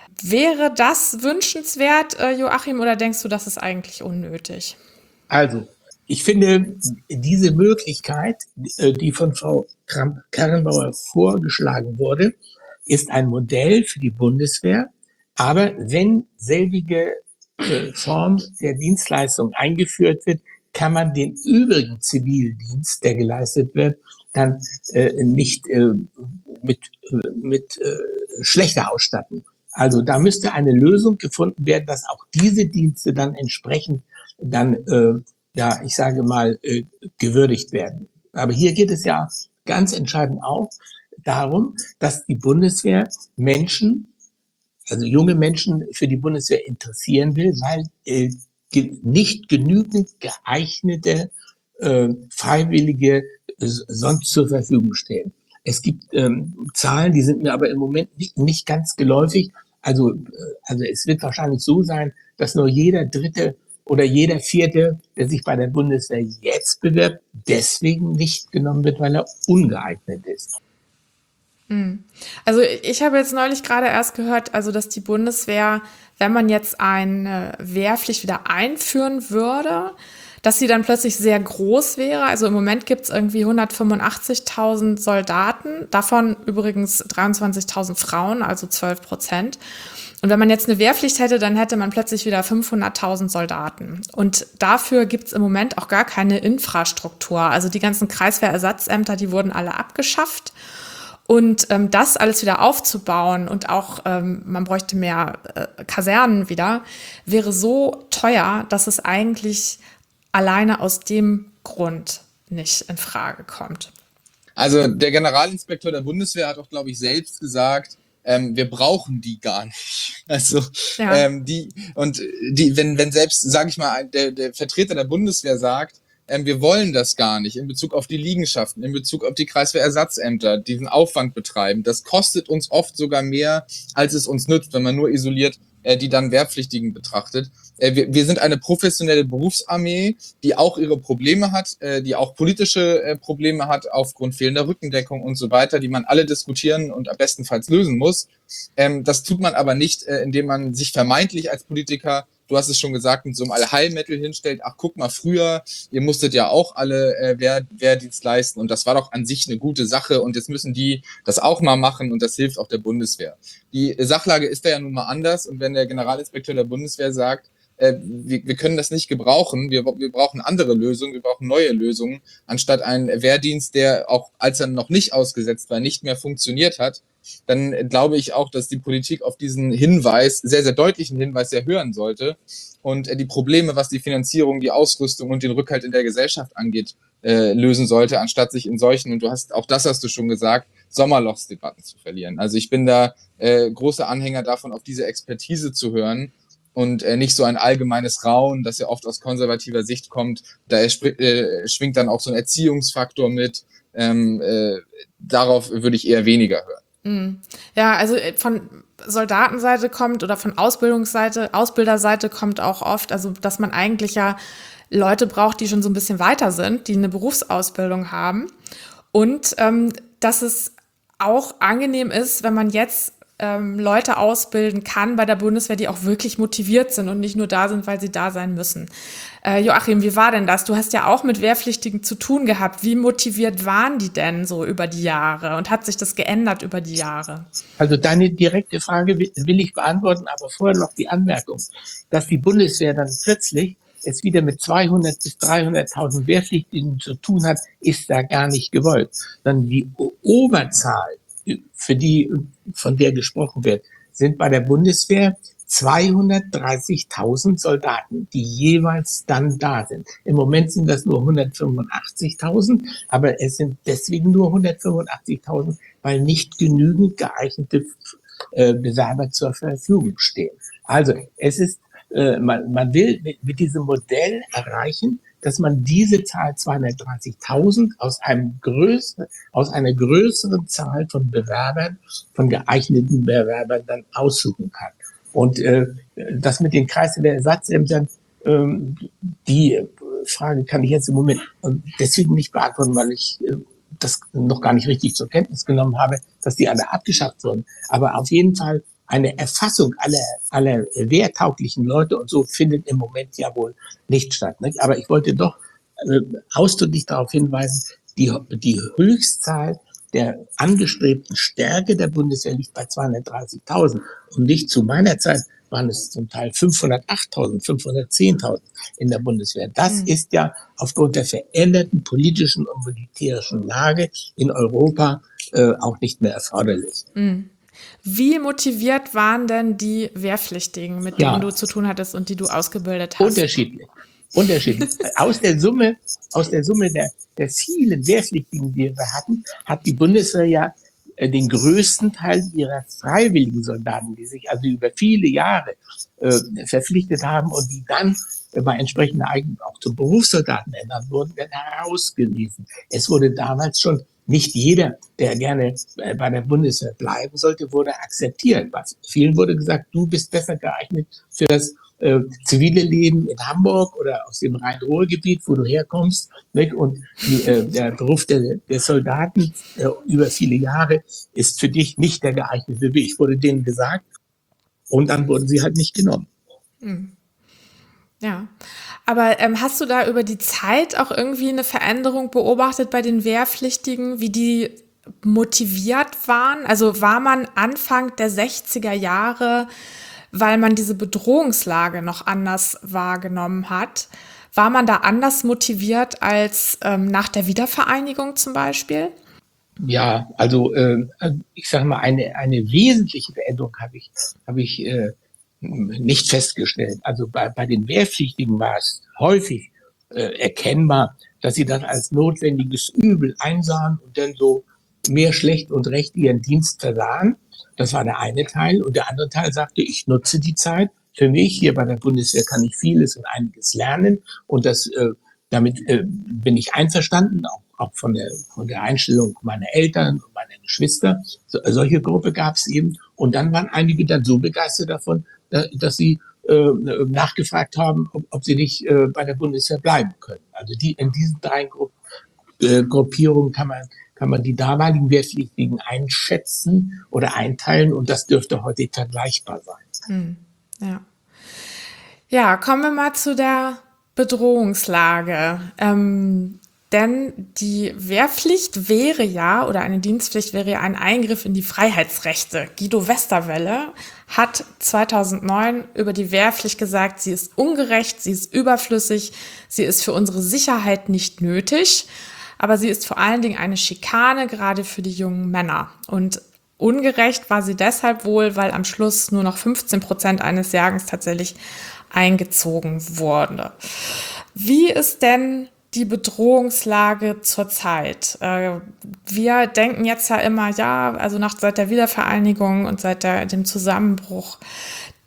Wäre das wünschenswert, äh, Joachim, oder denkst du, das ist eigentlich unnötig? Also, ich finde, diese Möglichkeit, äh, die von Frau Kramp-Karrenbauer vorgeschlagen wurde, ist ein Modell für die Bundeswehr. Aber wenn selbige äh, Form der Dienstleistung eingeführt wird, kann man den übrigen Zivildienst, der geleistet wird, dann äh, nicht äh, mit, äh, mit äh, schlechter ausstatten. Also da müsste eine Lösung gefunden werden, dass auch diese Dienste dann entsprechend dann, äh, ja, ich sage mal, äh, gewürdigt werden. Aber hier geht es ja ganz entscheidend auch darum, dass die Bundeswehr Menschen, also junge Menschen für die Bundeswehr interessieren will, weil äh, ge- nicht genügend geeignete äh, Freiwillige äh, sonst zur Verfügung stehen. Es gibt ähm, Zahlen, die sind mir aber im Moment nicht, nicht ganz geläufig. Also, äh, also es wird wahrscheinlich so sein, dass nur jeder Dritte oder jeder Vierte, der sich bei der Bundeswehr jetzt bewirbt, deswegen nicht genommen wird, weil er ungeeignet ist. Also ich habe jetzt neulich gerade erst gehört, also dass die Bundeswehr, wenn man jetzt eine Wehrpflicht wieder einführen würde, dass sie dann plötzlich sehr groß wäre. Also im Moment gibt es irgendwie hundertfünfundachtzigtausend Soldaten, davon übrigens dreiundzwanzigtausend Frauen, also zwölf Prozent. Und wenn man jetzt eine Wehrpflicht hätte, dann hätte man plötzlich wieder fünfhunderttausend Soldaten. Und dafür gibt es im Moment auch gar keine Infrastruktur. Also die ganzen Kreiswehrersatzämter, die wurden alle abgeschafft. Und ähm, das alles wieder aufzubauen und auch ähm, man bräuchte mehr äh, Kasernen wieder, wäre so teuer, dass es eigentlich alleine aus dem Grund nicht in Frage kommt. Also der Generalinspektor der Bundeswehr hat auch, glaube ich, selbst gesagt, ähm, wir brauchen die gar nicht. Also Ja. ähm, die und die, wenn wenn selbst, sage ich mal, der, der Vertreter der Bundeswehr sagt, ähm, wir wollen das gar nicht in Bezug auf die Liegenschaften, in Bezug auf die Kreiswehrersatzämter, diesen Aufwand betreiben, das kostet uns oft sogar mehr, als es uns nützt, wenn man nur isoliert äh, die dann Wehrpflichtigen betrachtet. Äh, wir, wir sind eine professionelle Berufsarmee, die auch ihre Probleme hat, äh, die auch politische äh, Probleme hat aufgrund fehlender Rückendeckung und so weiter, die man alle diskutieren und am bestenfalls lösen muss. Ähm, das tut man aber nicht, äh, indem man sich vermeintlich als Politiker, du hast es schon gesagt, mit so einem Allheilmittel hinstellt, ach guck mal, früher, ihr musstet ja auch alle äh, Wehr, Wehrdienst leisten und das war doch an sich eine gute Sache und jetzt müssen die das auch mal machen und das hilft auch der Bundeswehr. Die Sachlage ist da ja nun mal anders und wenn der Generalinspekteur der Bundeswehr sagt, äh, wir, wir können das nicht gebrauchen, wir, wir brauchen andere Lösungen, wir brauchen neue Lösungen, anstatt einen Wehrdienst, der auch, als er noch nicht ausgesetzt war, nicht mehr funktioniert hat, dann glaube ich auch, dass die Politik auf diesen Hinweis, sehr, sehr deutlichen Hinweis, sehr hören sollte und die Probleme, was die Finanzierung, die Ausrüstung und den Rückhalt in der Gesellschaft angeht, äh, lösen sollte, anstatt sich in solchen, und du hast, auch das hast du schon gesagt, Sommerlochsdebatten zu verlieren. Also ich bin da äh, großer Anhänger davon, auf diese Expertise zu hören und äh, nicht so ein allgemeines Raunen, das ja oft aus konservativer Sicht kommt. Da erspr- äh, schwingt dann auch so ein Erziehungsfaktor mit. Ähm, äh, darauf würde ich eher weniger hören. Mhm. Ja, also äh, von Soldatenseite kommt oder von Ausbildungsseite, Ausbilderseite kommt auch oft, also dass man eigentlich ja Leute braucht, die schon so ein bisschen weiter sind, die eine Berufsausbildung haben und ähm, dass es auch angenehm ist, wenn man jetzt ähm, Leute ausbilden kann bei der Bundeswehr, die auch wirklich motiviert sind und nicht nur da sind, weil sie da sein müssen. Äh, Joachim, wie war denn das? Du hast ja auch mit Wehrpflichtigen zu tun gehabt. Wie motiviert waren die denn so über die Jahre? Und hat sich das geändert über die Jahre? Also deine direkte Frage will, will ich beantworten, aber vorher noch die Anmerkung, dass die Bundeswehr dann plötzlich es wieder mit zweihundert bis dreihunderttausend Wehrpflichtigen zu tun hat, ist da gar nicht gewollt. Sondern die O- Oberzahl, für die, von der gesprochen wird, sind bei der Bundeswehr zweihundertdreißigtausend Soldaten, die jeweils dann da sind. Im Moment sind das nur hundertfünfundachtzigtausend, aber es sind deswegen nur hundertfünfundachtzigtausend, weil nicht genügend geeignete äh, Bewerber zur Verfügung stehen. Also es ist, äh, man, man will mit, mit diesem Modell erreichen, dass man diese Zahl zweihundertdreißigtausend aus einem größeren, aus einer größeren Zahl von Bewerbern, von geeigneten Bewerbern dann aussuchen kann. Und äh, das mit den Kreiswehrersatzámtern, ähm, die Frage kann ich jetzt im Moment deswegen nicht beantworten, weil ich äh, das noch gar nicht richtig zur Kenntnis genommen habe, dass die alle abgeschafft wurden. Aber auf jeden Fall eine Erfassung aller, aller wehrtauglichen Leute und so findet im Moment ja wohl nicht statt. Nicht? Aber ich wollte doch äh, ausdrücklich darauf hinweisen, die, die Höchstzahl der angestrebten Stärke der Bundeswehr liegt bei zweihundertdreißigtausend und nicht zu meiner Zeit waren es zum Teil fünfhundertachttausend, fünfhundertzehntausend in der Bundeswehr. Das mhm. ist ja aufgrund der veränderten politischen und militärischen Lage in Europa äh, auch nicht mehr erforderlich. Mhm. Wie motiviert waren denn die Wehrpflichtigen, mit denen ja. du zu tun hattest und die du ausgebildet hast? Unterschiedlich. Unterschiedlich. Aus der Summe, aus der Summe der, der vielen Wehrpflichtigen, die wir hatten, hat die Bundeswehr ja äh, den größten Teil ihrer freiwilligen Soldaten, die sich also über viele Jahre äh, verpflichtet haben und die dann äh, bei entsprechender Eignung auch zu Berufssoldaten ernannt wurden, werden herausgewiesen. Es wurde damals schon nicht jeder, der gerne bei der Bundeswehr bleiben sollte, wurde akzeptiert. Was vielen wurde gesagt, du bist besser geeignet für das äh, zivile Leben in Hamburg oder aus dem Rhein-Ruhr-Gebiet, wo du herkommst. Nicht? Und die, äh, der Beruf der, der Soldaten äh, über viele Jahre ist für dich nicht der geeignete Weg, wurde denen gesagt. Und dann wurden sie halt nicht genommen. Hm. Ja, aber ähm, hast du da über die Zeit auch irgendwie eine Veränderung beobachtet bei den Wehrpflichtigen, wie die motiviert waren? Also war man Anfang der sechziger Jahre, weil man diese Bedrohungslage noch anders wahrgenommen hat, war man da anders motiviert als ähm, nach der Wiedervereinigung zum Beispiel? Ja, also äh, ich sage mal, eine, eine wesentliche Veränderung habe ich, habe ich äh, nicht festgestellt. Also bei, bei den Wehrpflichtigen war es häufig äh, erkennbar, dass sie das als notwendiges Übel einsahen und dann so mehr schlecht und recht ihren Dienst versahen. Das war der eine Teil. Und der andere Teil sagte, ich nutze die Zeit. Für mich hier bei der Bundeswehr kann ich vieles und einiges lernen. Und das äh, damit äh, bin ich einverstanden, auch, auch von der, von der Einstellung meiner Eltern und meiner Geschwister. So, solche Gruppe gab es eben. Und dann waren einige dann so begeistert davon, dass sie äh, nachgefragt haben, ob, ob sie nicht äh, bei der Bundeswehr bleiben können. Also die in diesen drei Gru- äh, Gruppierungen kann man kann man die damaligen Wehrpflichtigen einschätzen oder einteilen und das dürfte heute vergleichbar sein. Hm, ja. Ja, kommen wir mal zu der Bedrohungslage. Ähm, denn die Wehrpflicht wäre ja, oder eine Dienstpflicht wäre ja ein Eingriff in die Freiheitsrechte. Guido Westerwelle hat zweitausendneun über die Wehrpflicht gesagt, sie ist ungerecht, sie ist überflüssig, sie ist für unsere Sicherheit nicht nötig, aber sie ist vor allen Dingen eine Schikane, gerade für die jungen Männer. Und ungerecht war sie deshalb wohl, weil am Schluss nur noch fünfzehn Prozent eines Jahrgangs tatsächlich eingezogen wurde. Wie ist denn die Bedrohungslage zurzeit? Äh, wir denken jetzt ja immer, ja, also nach seit der Wiedervereinigung und seit der, dem Zusammenbruch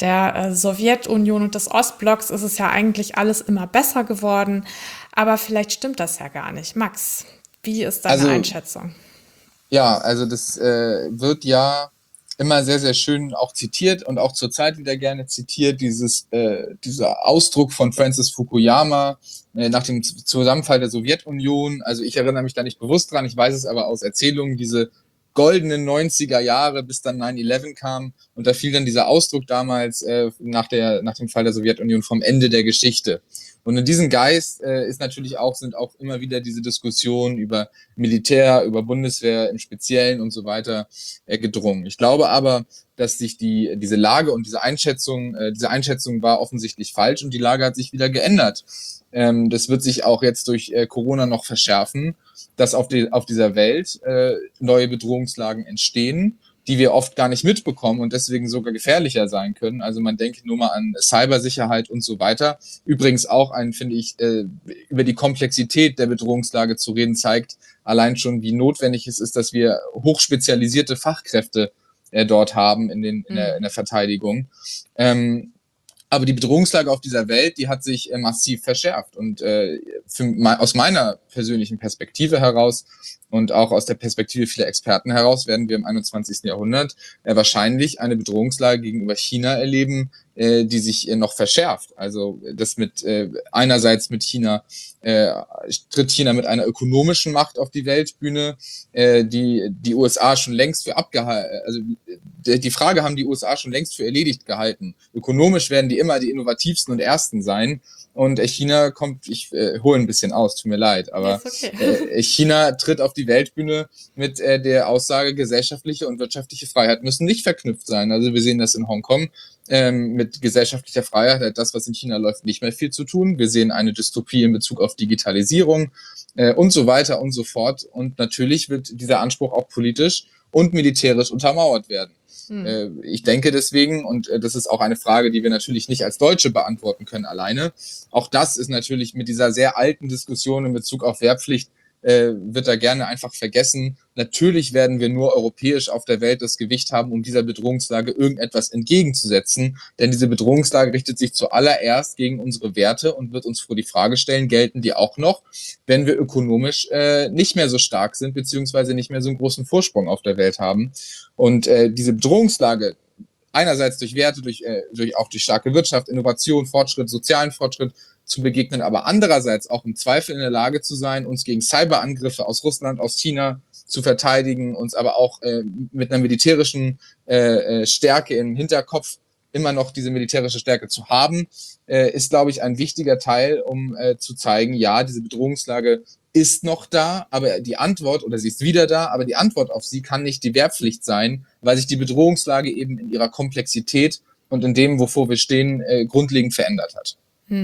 der äh, Sowjetunion und des Ostblocks ist es ja eigentlich alles immer besser geworden. Aber vielleicht stimmt das ja gar nicht. Max, wie ist deine Also Einschätzung? ja, also das äh, wird ja immer sehr, sehr schön auch zitiert und auch zurzeit wieder gerne zitiert, dieses, äh, dieser Ausdruck von Francis Fukuyama äh, nach dem Z- Zusammenfall der Sowjetunion. Also ich erinnere mich da nicht bewusst dran, ich weiß es aber aus Erzählungen, diese goldenen neunziger Jahre, bis dann neun elf kam. Und da fiel dann dieser Ausdruck damals äh, nach, der, nach dem Fall der Sowjetunion vom Ende der Geschichte. Und in diesem Geist äh, ist natürlich auch, sind auch immer wieder diese Diskussionen über Militär, über Bundeswehr im Speziellen und so weiter äh, gedrungen. Ich glaube aber, dass sich die, diese Lage und diese Einschätzung, äh, diese Einschätzung war offensichtlich falsch und die Lage hat sich wieder geändert. Ähm, das wird sich auch jetzt durch äh, Corona noch verschärfen, dass auf, die, auf dieser Welt äh, neue Bedrohungslagen entstehen, die wir oft gar nicht mitbekommen und deswegen sogar gefährlicher sein können. Also man denke nur mal an Cybersicherheit und so weiter. Übrigens auch ein, finde ich, äh, über die Komplexität der Bedrohungslage zu reden, zeigt allein schon, wie notwendig es ist, dass wir hochspezialisierte Fachkräfte äh, dort haben in, den, in, der, in der Verteidigung. Ähm, aber die Bedrohungslage auf dieser Welt, die hat sich äh, massiv verschärft. Und äh, für, me- aus meiner persönlichen Perspektive heraus und auch aus der Perspektive vieler Experten heraus werden wir im einundzwanzigsten Jahrhundert äh, wahrscheinlich eine Bedrohungslage gegenüber China erleben, äh, die sich äh, noch verschärft. Also das mit äh, einerseits mit China äh, tritt China mit einer ökonomischen Macht auf die Weltbühne, äh, die die U S A schon längst für abgehalten, also die die Frage haben die U S A schon längst für erledigt gehalten. Ökonomisch werden die immer die innovativsten und ersten sein. Und äh, China kommt, ich äh, hole ein bisschen aus, tut mir leid, aber Ist okay. äh, China tritt auf die Weltbühne mit äh, der Aussage, gesellschaftliche und wirtschaftliche Freiheit müssen nicht verknüpft sein. Also wir sehen das in Hongkong ähm, mit gesellschaftlicher Freiheit hat das, was in China läuft, nicht mehr viel zu tun. Wir sehen eine Dystopie in Bezug auf Digitalisierung äh, und so weiter und so fort. Und natürlich wird dieser Anspruch auch politisch und militärisch untermauert werden. Äh, Ich denke deswegen, und äh, das ist auch eine Frage, die wir natürlich nicht als Deutsche beantworten können alleine, auch das ist natürlich mit dieser sehr alten Diskussion in Bezug auf Wehrpflicht, äh, wird da gerne einfach vergessen. Natürlich werden wir nur europäisch auf der Welt das Gewicht haben, um dieser Bedrohungslage irgendetwas entgegenzusetzen, denn diese Bedrohungslage richtet sich zuallererst gegen unsere Werte und wird uns vor die Frage stellen, gelten die auch noch, wenn wir ökonomisch äh, nicht mehr so stark sind, beziehungsweise nicht mehr so einen großen Vorsprung auf der Welt haben. Und äh, diese Bedrohungslage, einerseits durch Werte, durch, äh, durch auch durch starke Wirtschaft, Innovation, Fortschritt, sozialen Fortschritt zu begegnen, aber andererseits auch im Zweifel in der Lage zu sein, uns gegen Cyberangriffe aus Russland, aus China zu verteidigen, uns aber auch äh, mit einer militärischen äh, äh, Stärke im Hinterkopf immer noch diese militärische Stärke zu haben, äh, ist, glaube ich, ein wichtiger Teil, um äh, zu zeigen, ja, diese Bedrohungslage ist noch da, aber die Antwort, oder sie ist wieder da, aber die Antwort auf sie kann nicht die Wehrpflicht sein, weil sich die Bedrohungslage eben in ihrer Komplexität und in dem, wovor wir stehen, äh, grundlegend verändert hat.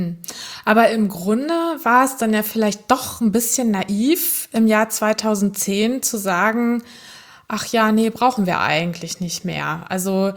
Aber im Grunde war es dann ja vielleicht doch ein bisschen naiv, im Jahr zweitausendzehn zu sagen, ach ja, nee, brauchen wir eigentlich nicht mehr. Also,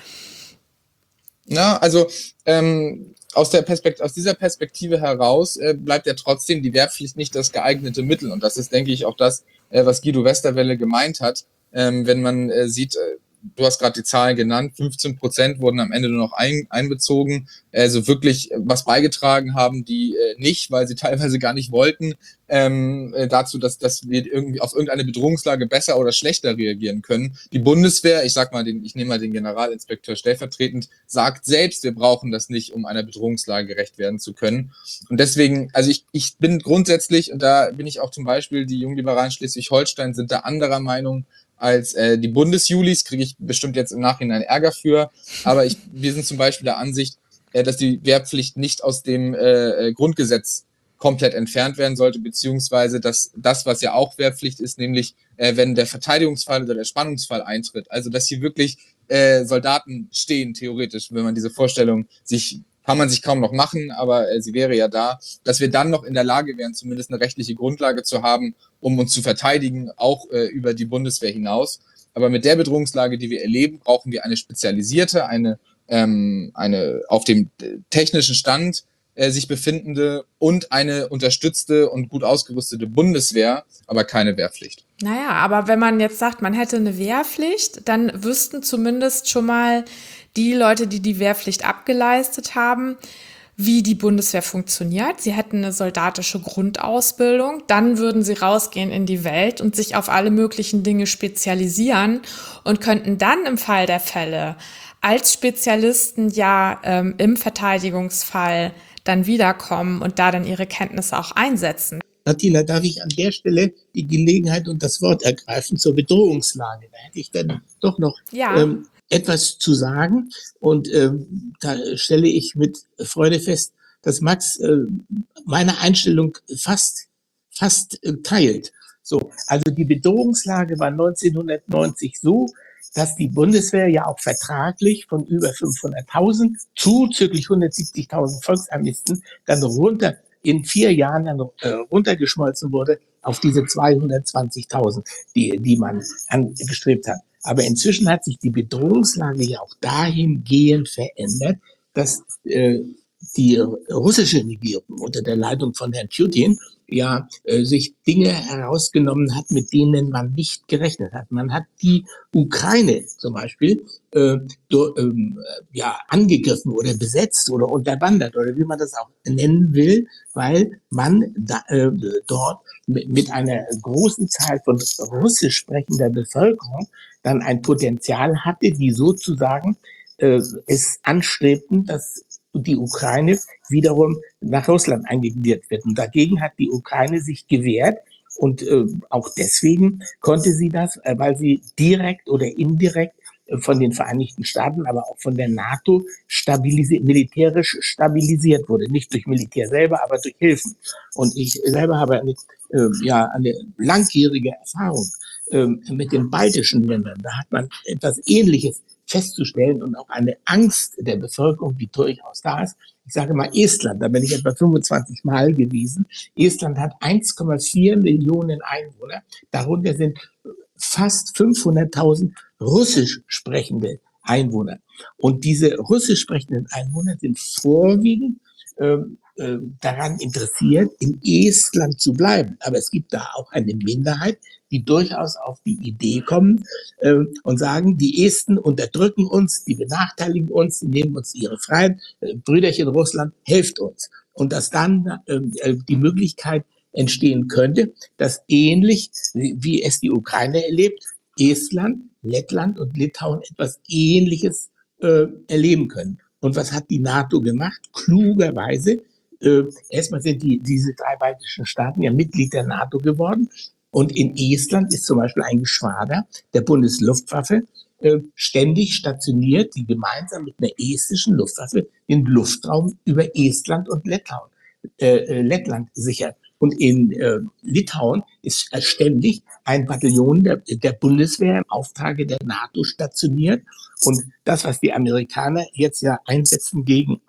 Na, also ähm, aus der Perspekt aus dieser Perspektive heraus äh, bleibt ja trotzdem die Wehrpflicht nicht das geeignete Mittel. Und das ist, denke ich, auch das, äh, was Guido Westerwelle gemeint hat. Ähm, wenn man äh, sieht, äh, du hast gerade die Zahlen genannt, fünfzehn Prozent wurden am Ende nur noch ein, einbezogen, also wirklich äh, was beigetragen haben, die äh, nicht, weil sie teilweise gar nicht wollten, ähm, äh, dazu, dass, dass wir irgendwie auf irgendeine Bedrohungslage besser oder schlechter reagieren können. Die Bundeswehr, ich sag mal, den, ich nehme mal den Generalinspekteur stellvertretend, sagt selbst, wir brauchen das nicht, um einer Bedrohungslage gerecht werden zu können. Und deswegen, also ich, ich bin grundsätzlich, und da bin ich auch zum Beispiel, die Jungliberalen Schleswig-Holstein sind da anderer Meinung als äh, die Bundesjulis, kriege ich bestimmt jetzt im Nachhinein Ärger für, aber ich, wir sind zum Beispiel der Ansicht, äh, dass die Wehrpflicht nicht aus dem äh, Grundgesetz komplett entfernt werden sollte, beziehungsweise dass das, was ja auch Wehrpflicht ist, nämlich äh, wenn der Verteidigungsfall oder der Spannungsfall eintritt, also dass hier wirklich äh, Soldaten stehen, theoretisch, wenn man diese Vorstellung sich, kann man sich kaum noch machen, aber äh, sie wäre ja da, dass wir dann noch in der Lage wären, zumindest eine rechtliche Grundlage zu haben, um uns zu verteidigen, auch äh, über die Bundeswehr hinaus. Aber mit der Bedrohungslage, die wir erleben, brauchen wir eine spezialisierte, eine, ähm, eine auf dem technischen Stand äh, sich befindende und eine unterstützte und gut ausgerüstete Bundeswehr, aber keine Wehrpflicht. naja, aber wenn man jetzt sagt, man hätte eine Wehrpflicht, dann wüssten zumindest schon mal die Leute, die die Wehrpflicht abgeleistet haben, wie die Bundeswehr funktioniert. Sie hätten eine soldatische Grundausbildung, dann würden sie rausgehen in die Welt und sich auf alle möglichen Dinge spezialisieren und könnten dann im Fall der Fälle als Spezialisten ja ähm, im Verteidigungsfall dann wiederkommen und da dann ihre Kenntnisse auch einsetzen. Attila, darf ich an der Stelle die Gelegenheit und das Wort ergreifen zur Bedrohungslage? Da hätte ich dann doch noch Ja. ähm, etwas zu sagen. Und ähm, da stelle ich mit Freude fest, dass Max äh, meine Einstellung fast, fast äh, teilt. So, also die Bedrohungslage war neunzehnhundertneunzig so, dass die Bundeswehr ja auch vertraglich von über fünfhunderttausend zuzüglich hundertsiebzigtausend Volksarmisten dann runter in vier Jahren dann äh, runtergeschmolzen wurde auf diese zweihundertzwanzigtausend, die, die man angestrebt hat. Aber inzwischen hat sich die Bedrohungslage ja auch dahingehend verändert, dass äh, die russische Regierung unter der Leitung von Herrn Putin ja äh, sich Dinge herausgenommen hat, mit denen man nicht gerechnet hat. Man hat die Ukraine zum Beispiel äh, do, ähm, ja angegriffen oder besetzt oder unterwandert oder wie man das auch nennen will, weil man da, äh, dort mit, mit einer großen Zahl von russisch sprechender Bevölkerung dann ein Potenzial hatte, die sozusagen äh, es anstrebten, dass die Ukraine wiederum nach Russland eingegliedert wird. Und dagegen hat die Ukraine sich gewehrt. Und äh, auch deswegen konnte sie das, äh, weil sie direkt oder indirekt äh, von den Vereinigten Staaten, aber auch von der NATO stabilisiert, militärisch stabilisiert wurde. Nicht durch Militär selber, aber durch Hilfen. Und ich selber habe eine, äh, ja, eine langjährige Erfahrung äh, mit den baltischen Ländern. Da hat man etwas Ähnliches festzustellen und auch eine Angst der Bevölkerung, die durchaus da ist. Ich sage mal Estland, da bin ich etwa fünfundzwanzig Mal gewesen. Estland hat eins Komma vier Millionen Einwohner. Darunter sind fast fünfhunderttausend russisch sprechende Einwohner. Und diese russisch sprechenden Einwohner sind vorwiegend ähm, äh, daran interessiert, in Estland zu bleiben. Aber es gibt da auch eine Minderheit, die durchaus auf die Idee kommen äh, und sagen, die Esten unterdrücken uns, die benachteiligen uns, die nehmen uns ihre Freiheit. Äh, Brüderchen Russland, helft uns. Und dass dann äh, die Möglichkeit entstehen könnte, dass ähnlich wie es die Ukraine erlebt, Estland, Lettland und Litauen etwas Ähnliches äh, erleben können. Und was hat die NATO gemacht? Klugerweise, äh, erstmal sind die, diese drei baltischen Staaten ja Mitglied der NATO geworden. Und in Estland ist zum Beispiel ein Geschwader der Bundesluftwaffe äh, ständig stationiert, die gemeinsam mit einer estischen Luftwaffe den Luftraum über Estland und Lettland, äh, Lettland sichert. Und in äh, Litauen ist äh, ständig ein Bataillon der, der Bundeswehr im Auftrage der NATO stationiert. Und das, was die Amerikaner jetzt ja einsetzen gegen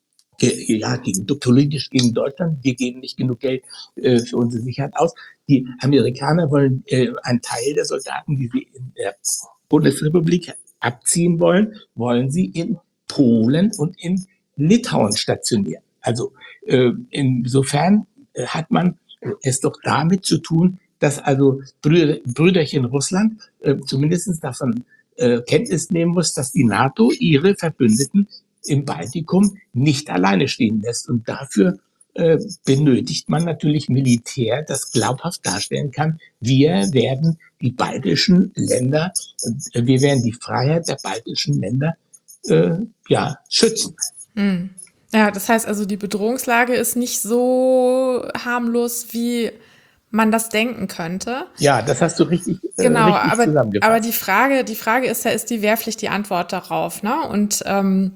ja, gegen, politisch gegen Deutschland, wir geben nicht genug Geld äh, für unsere Sicherheit aus. Die Amerikaner wollen äh, einen Teil der Soldaten, die sie in der Bundesrepublik abziehen wollen, wollen sie in Polen und in Litauen stationieren. Also äh, insofern äh, hat man es doch damit zu tun, dass also Brüder, Brüderchen Russland äh, zumindest davon äh, Kenntnis nehmen muss, dass die NATO ihre Verbündeten im Baltikum nicht alleine stehen lässt. Und dafür äh, benötigt man natürlich Militär, das glaubhaft darstellen kann, wir werden die baltischen Länder, äh, wir werden die Freiheit der baltischen Länder äh, ja, schützen. Hm. Ja, das heißt also, die Bedrohungslage ist nicht so harmlos, wie man das denken könnte. Ja, das hast du richtig, äh, genau, richtig aber, zusammengefasst. aber die Frage, die Frage ist ja, ist die Wehrpflicht die Antwort darauf, ne? Und ähm,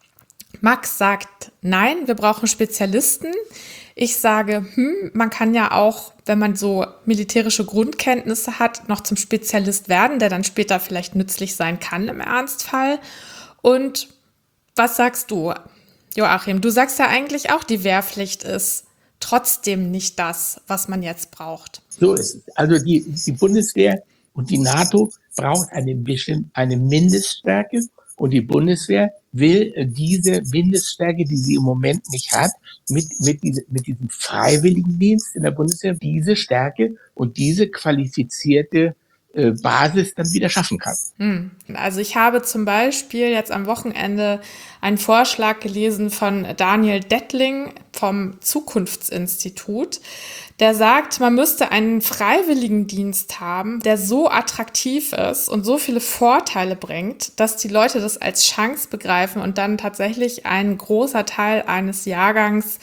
Max sagt, nein, wir brauchen Spezialisten. Ich sage, hm, man kann ja auch, wenn man so militärische Grundkenntnisse hat, noch zum Spezialist werden, der dann später vielleicht nützlich sein kann im Ernstfall. Und was sagst du, Joachim? Du sagst ja eigentlich auch, die Wehrpflicht ist trotzdem nicht das, was man jetzt braucht. So ist es. Also die, die Bundeswehr und die NATO braucht eine, eine Mindeststärke. Und die Bundeswehr will diese Mindeststärke, die sie im Moment nicht hat, mit, mit, diese, mit diesem Freiwilligendienst in der Bundeswehr, diese Stärke und diese qualifizierte äh, Basis dann wieder schaffen kann. Hm. Also ich habe zum Beispiel jetzt am Wochenende einen Vorschlag gelesen von Daniel Dettling vom Zukunftsinstitut. Der sagt, man müsste einen Freiwilligendienst haben, der so attraktiv ist und so viele Vorteile bringt, dass die Leute das als Chance begreifen und dann tatsächlich ein großer Teil eines Jahrgangs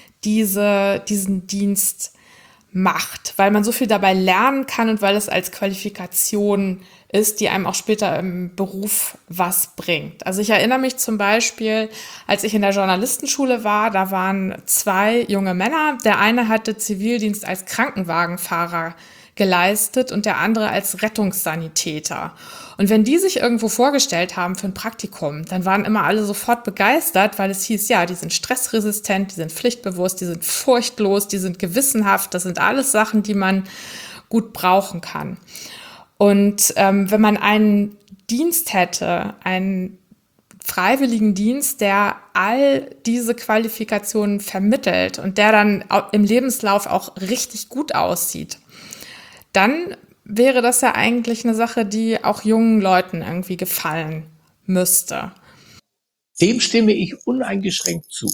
diese, diesen Dienst macht, weil man so viel dabei lernen kann und weil es als Qualifikation ist, die einem auch später im Beruf was bringt. Also ich erinnere mich zum Beispiel, als ich in der Journalistenschule war, da waren zwei junge Männer. Der eine hatte Zivildienst als Krankenwagenfahrer geleistet und der andere als Rettungssanitäter. Und wenn die sich irgendwo vorgestellt haben für ein Praktikum, dann waren immer alle sofort begeistert, weil es hieß, ja, die sind stressresistent, die sind pflichtbewusst, die sind furchtlos, die sind gewissenhaft. Das sind alles Sachen, die man gut brauchen kann. Und ähm, wenn man einen Dienst hätte, einen freiwilligen Dienst, der all diese Qualifikationen vermittelt und der dann im Lebenslauf auch richtig gut aussieht, dann wäre das ja eigentlich eine Sache, die auch jungen Leuten irgendwie gefallen müsste. Dem stimme ich uneingeschränkt zu.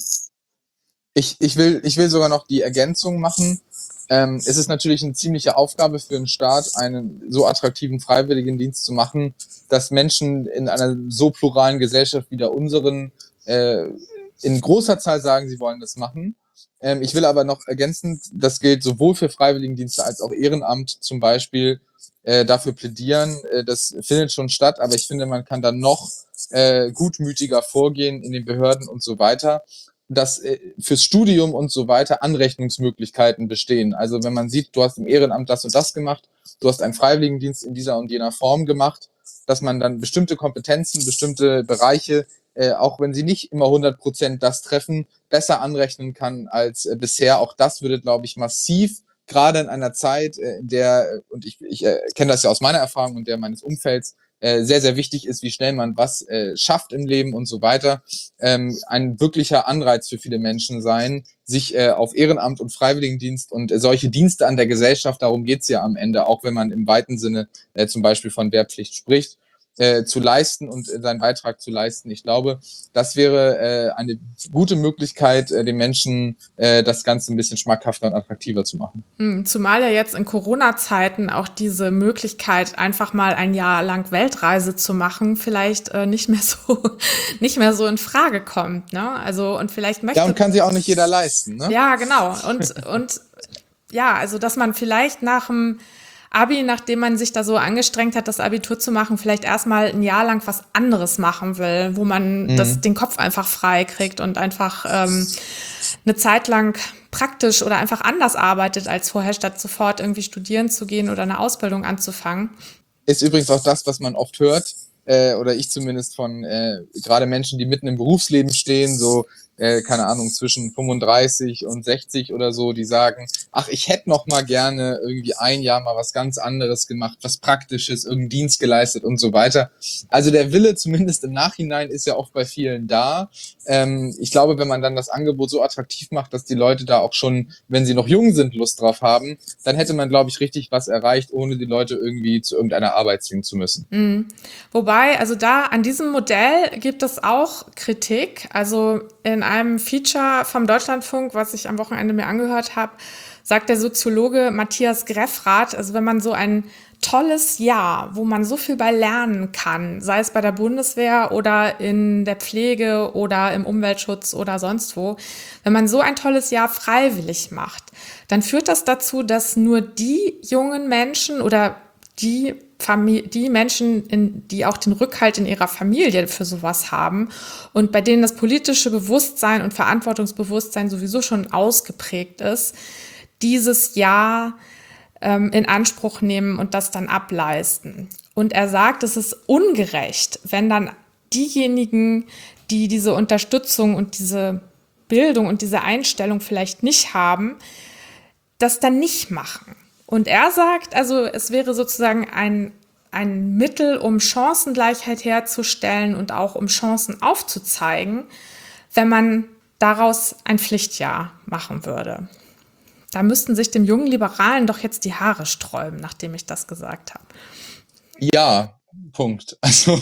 Ich, ich, will, ich will sogar noch die Ergänzung machen. Ähm, es ist natürlich eine ziemliche Aufgabe für einen Staat, einen so attraktiven Freiwilligendienst zu machen, dass Menschen in einer so pluralen Gesellschaft wie der unseren äh, in großer Zahl sagen, sie wollen das machen. Ähm, ich will aber noch ergänzend, das gilt sowohl für Freiwilligendienste als auch Ehrenamt zum Beispiel, äh, dafür plädieren. Äh, das findet schon statt, aber ich finde, man kann dann noch äh, gutmütiger vorgehen in den Behörden und so weiter, dass äh, fürs Studium und so weiter Anrechnungsmöglichkeiten bestehen. Also wenn man sieht, du hast im Ehrenamt das und das gemacht, du hast einen Freiwilligendienst in dieser und jener Form gemacht, dass man dann bestimmte Kompetenzen, bestimmte Bereiche, äh, auch wenn sie nicht immer hundert Prozent das treffen, besser anrechnen kann als äh, bisher. Auch das würde, glaube ich, massiv, gerade in einer Zeit, äh, in der, und ich, ich äh, kenne das ja aus meiner Erfahrung und der meines Umfelds, äh, sehr, sehr wichtig ist, wie schnell man was äh, schafft im Leben und so weiter, ähm, ein wirklicher Anreiz für viele Menschen sein, sich äh, auf Ehrenamt und Freiwilligendienst und äh, solche Dienste an der Gesellschaft, darum geht's ja am Ende, auch wenn man im weiten Sinne äh, zum Beispiel von Wehrpflicht spricht, äh, zu leisten und äh, seinen Beitrag zu leisten. Ich glaube, das wäre äh, eine gute Möglichkeit, äh, den Menschen äh, das Ganze ein bisschen schmackhafter und attraktiver zu machen. Hm, zumal ja jetzt in Corona-Zeiten auch diese Möglichkeit, einfach mal ein Jahr lang Weltreise zu machen, vielleicht äh, nicht mehr so nicht mehr so in Frage kommt, ne? Also und vielleicht möchte Ja, und kann sich auch nicht jeder leisten, ne? Ja, genau. Und und ja, also dass man vielleicht nach dem Abi, nachdem man sich da so angestrengt hat, das Abitur zu machen, vielleicht erstmal ein Jahr lang was anderes machen will, wo man Mhm. das, den Kopf einfach frei kriegt und einfach ähm, eine Zeit lang praktisch oder einfach anders arbeitet als vorher, statt sofort irgendwie studieren zu gehen oder eine Ausbildung anzufangen. Ist übrigens auch das, was man oft hört, äh, oder ich zumindest von äh, gerade Menschen, die mitten im Berufsleben stehen, so, äh, keine Ahnung, zwischen fünfunddreißig und sechzig oder so, die sagen, ach, ich hätte noch mal gerne irgendwie ein Jahr mal was ganz anderes gemacht, was Praktisches, irgendeinen Dienst geleistet und so weiter. Also der Wille, zumindest im Nachhinein, ist ja oft bei vielen da. Ähm, ich glaube, wenn man dann das Angebot so attraktiv macht, dass die Leute da auch schon, wenn sie noch jung sind, Lust drauf haben, dann hätte man, glaube ich, richtig was erreicht, ohne die Leute irgendwie zu irgendeiner Arbeit zwingen zu müssen. Mhm. Wobei, also da an diesem Modell gibt es auch Kritik. Also in einem Feature vom Deutschlandfunk, was ich am Wochenende mir angehört habe, sagt der Soziologe Matthias Greffrath, also wenn man so ein tolles Jahr, wo man so viel bei lernen kann, sei es bei der Bundeswehr oder in der Pflege oder im Umweltschutz oder sonst wo, wenn man so ein tolles Jahr freiwillig macht, dann führt das dazu, dass nur die jungen Menschen oder die Familie, die Menschen, in, die auch den Rückhalt in ihrer Familie für sowas haben und bei denen das politische Bewusstsein und Verantwortungsbewusstsein sowieso schon ausgeprägt ist, dieses Jahr ähm, in Anspruch nehmen und das dann ableisten. Und er sagt, es ist ungerecht, wenn dann diejenigen, die diese Unterstützung und diese Bildung und diese Einstellung vielleicht nicht haben, das dann nicht machen. Und er sagt, also es wäre sozusagen ein, ein Mittel, um Chancengleichheit herzustellen und auch um Chancen aufzuzeigen, wenn man daraus ein Pflichtjahr machen würde. Da müssten sich dem jungen Liberalen doch jetzt die Haare sträuben, nachdem ich das gesagt habe. Ja, Punkt. Also,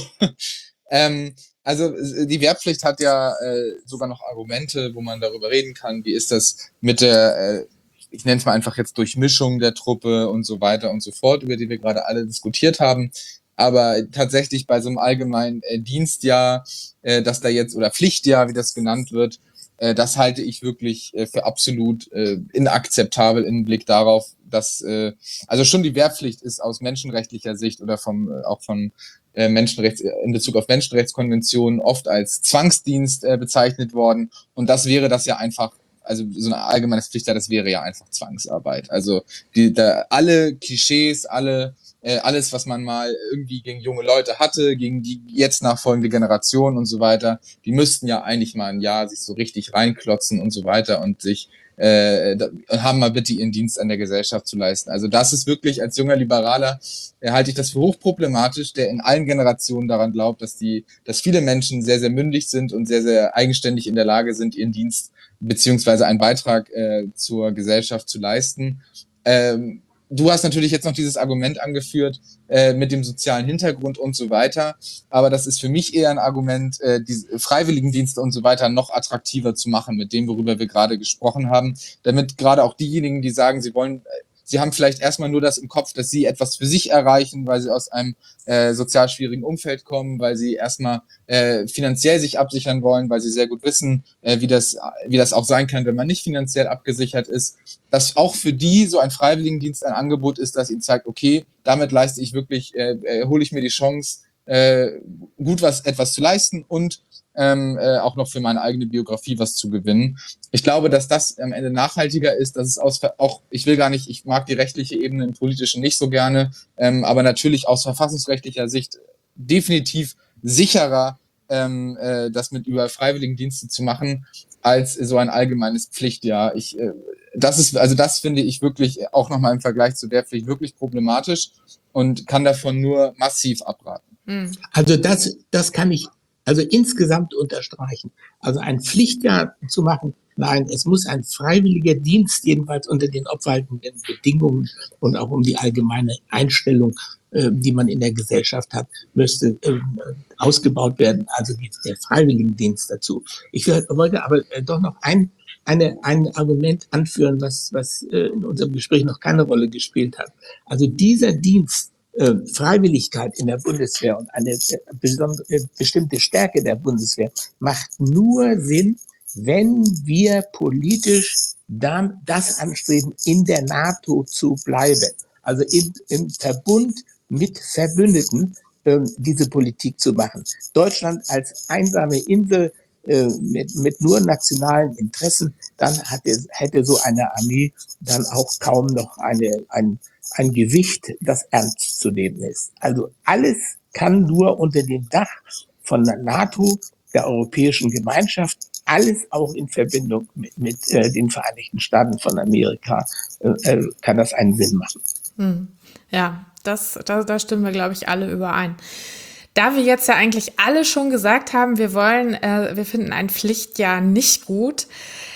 ähm, also die Wehrpflicht hat ja äh, sogar noch Argumente, wo man darüber reden kann, wie ist das mit der, äh, ich nenne es mal einfach jetzt Durchmischung der Truppe und so weiter und so fort, über die wir gerade alle diskutiert haben. Aber tatsächlich bei so einem allgemeinen äh, Dienstjahr, äh, das da jetzt, oder Pflichtjahr, wie das genannt wird, äh, das halte ich wirklich äh, für absolut äh, inakzeptabel im Blick darauf, dass, äh, also schon die Wehrpflicht ist aus menschenrechtlicher Sicht oder vom, äh, auch von äh, Menschenrechts, in Bezug auf Menschenrechtskonventionen oft als Zwangsdienst äh, bezeichnet worden. Und das wäre das ja einfach, also so ein allgemeines Pflichtjahr, das wäre ja einfach Zwangsarbeit. Also die, da, alle Klischees, alle äh, alles, was man mal irgendwie gegen junge Leute hatte, gegen die jetzt nachfolgende Generation und so weiter, die müssten ja eigentlich mal ein Jahr sich so richtig reinklotzen und so weiter und sich äh, haben mal bitte ihren Dienst an der Gesellschaft zu leisten. Also das ist wirklich, als junger Liberaler äh, halte ich das für hochproblematisch, der in allen Generationen daran glaubt, dass die, dass viele Menschen sehr, sehr mündig sind und sehr, sehr eigenständig in der Lage sind, ihren Dienst beziehungsweise einen Beitrag äh, zur Gesellschaft zu leisten. Ähm, Du hast natürlich jetzt noch dieses Argument angeführt äh, mit dem sozialen Hintergrund und so weiter, aber das ist für mich eher ein Argument, äh, die Freiwilligendienste und so weiter noch attraktiver zu machen mit dem, worüber wir gerade gesprochen haben, damit gerade auch diejenigen, die sagen, sie wollen, sie haben vielleicht erstmal nur das im Kopf, dass sie etwas für sich erreichen, weil sie aus einem äh, sozial schwierigen Umfeld kommen, weil sie erstmal äh, finanziell sich absichern wollen, weil sie sehr gut wissen, äh, wie das wie das auch sein kann, wenn man nicht finanziell abgesichert ist, dass auch für die so ein Freiwilligendienst ein Angebot ist, das ihnen zeigt, okay, damit leiste ich wirklich, äh, äh, hole ich mir die Chance, äh, gut was etwas zu leisten und ähm, äh, auch noch für meine eigene Biografie was zu gewinnen. Ich glaube, dass das am Ende nachhaltiger ist, dass es aus, auch, ich will gar nicht, ich mag die rechtliche Ebene im Politischen nicht so gerne, ähm, aber natürlich aus verfassungsrechtlicher Sicht definitiv sicherer, ähm, äh, das mit über Freiwilligendienste zu machen, als so ein allgemeines Pflichtjahr. Ich, äh, das ist, also das finde ich wirklich auch nochmal im Vergleich zu der Pflicht wirklich problematisch und kann davon nur massiv abraten. Also das, das kann ich also insgesamt unterstreichen. Also ein Pflichtjahr zu machen, nein, es muss ein freiwilliger Dienst, jedenfalls unter den obwaltenden Bedingungen und auch um die allgemeine Einstellung, äh, die man in der Gesellschaft hat, müsste äh, ausgebaut werden. Also der Freiwilligendienst dazu. Ich wollte aber äh, doch noch ein, eine, ein Argument anführen, was, was äh, in unserem Gespräch noch keine Rolle gespielt hat. Also dieser Dienst, Äh, Freiwilligkeit in der Bundeswehr und eine äh, besondere, äh, bestimmte Stärke der Bundeswehr macht nur Sinn, wenn wir politisch dann das anstreben, in der NATO zu bleiben. Also im, im Verbund mit Verbündeten äh, diese Politik zu machen. Deutschland als einsame Insel äh, mit, mit nur nationalen Interessen, dann hatte, hätte so eine Armee dann auch kaum noch eine, ein ein Gewicht, das ernst zu nehmen ist. Also alles kann nur unter dem Dach von der NATO, der Europäischen Gemeinschaft, alles auch in Verbindung mit, mit äh, den Vereinigten Staaten von Amerika, äh, kann das einen Sinn machen. Hm. Ja, das, da, da stimmen wir, glaube ich, alle überein. Da wir jetzt ja eigentlich alle schon gesagt haben, wir wollen, äh, wir finden ein Pflichtjahr nicht gut,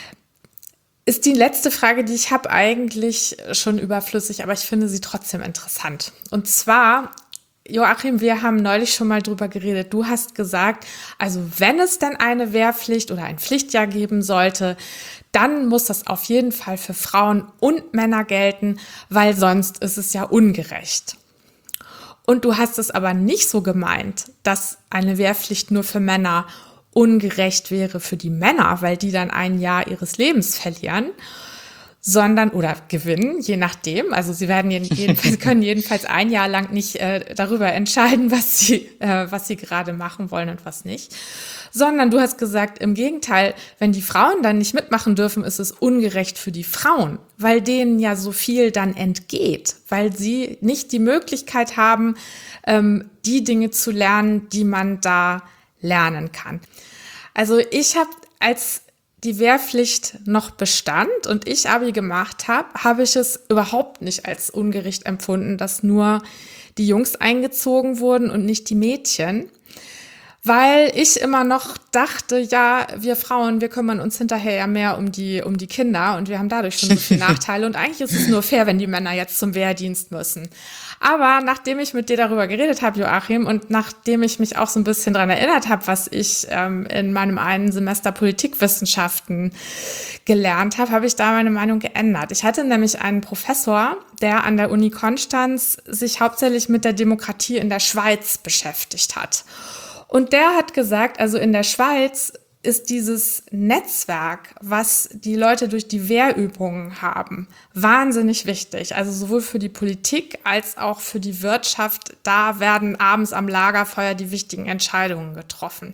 ist die letzte Frage, die ich habe, eigentlich schon überflüssig, aber ich finde sie trotzdem interessant. Und zwar, Joachim, wir haben neulich schon mal drüber geredet. Du hast gesagt, also wenn es dann eine Wehrpflicht oder ein Pflichtjahr geben sollte, dann muss das auf jeden Fall für Frauen und Männer gelten, weil sonst ist es ja ungerecht. Und du hast es aber nicht so gemeint, dass eine Wehrpflicht nur für Männer ungerecht wäre für die Männer, weil die dann ein Jahr ihres Lebens verlieren, sondern oder gewinnen, je nachdem. Also sie werden jedenfalls, können jedenfalls ein Jahr lang nicht äh, darüber entscheiden, was sie, äh, was sie gerade machen wollen und was nicht. Sondern du hast gesagt, im Gegenteil, wenn die Frauen dann nicht mitmachen dürfen, ist es ungerecht für die Frauen, weil denen ja so viel dann entgeht, weil sie nicht die Möglichkeit haben, ähm, die Dinge zu lernen, die man da lernen kann. Also ich habe, als die Wehrpflicht noch bestand und ich Abi gemacht habe, habe ich es überhaupt nicht als ungerecht empfunden, dass nur die Jungs eingezogen wurden und nicht die Mädchen, Weil ich immer noch dachte, ja, wir Frauen, wir kümmern uns hinterher ja mehr um die, um die Kinder und wir haben dadurch schon so viele Nachteile. Und eigentlich ist es nur fair, wenn die Männer jetzt zum Wehrdienst müssen. Aber nachdem ich mit dir darüber geredet habe, Joachim, und nachdem ich mich auch so ein bisschen daran erinnert habe, was ich ähm, in meinem einen Semester Politikwissenschaften gelernt habe, habe ich da meine Meinung geändert. Ich hatte nämlich einen Professor, der an der Uni Konstanz sich hauptsächlich mit der Demokratie in der Schweiz beschäftigt hat. Und der hat gesagt, also in der Schweiz ist dieses Netzwerk, was die Leute durch die Wehrübungen haben, wahnsinnig wichtig. Also sowohl für die Politik als auch für die Wirtschaft. Da werden abends am Lagerfeuer die wichtigen Entscheidungen getroffen.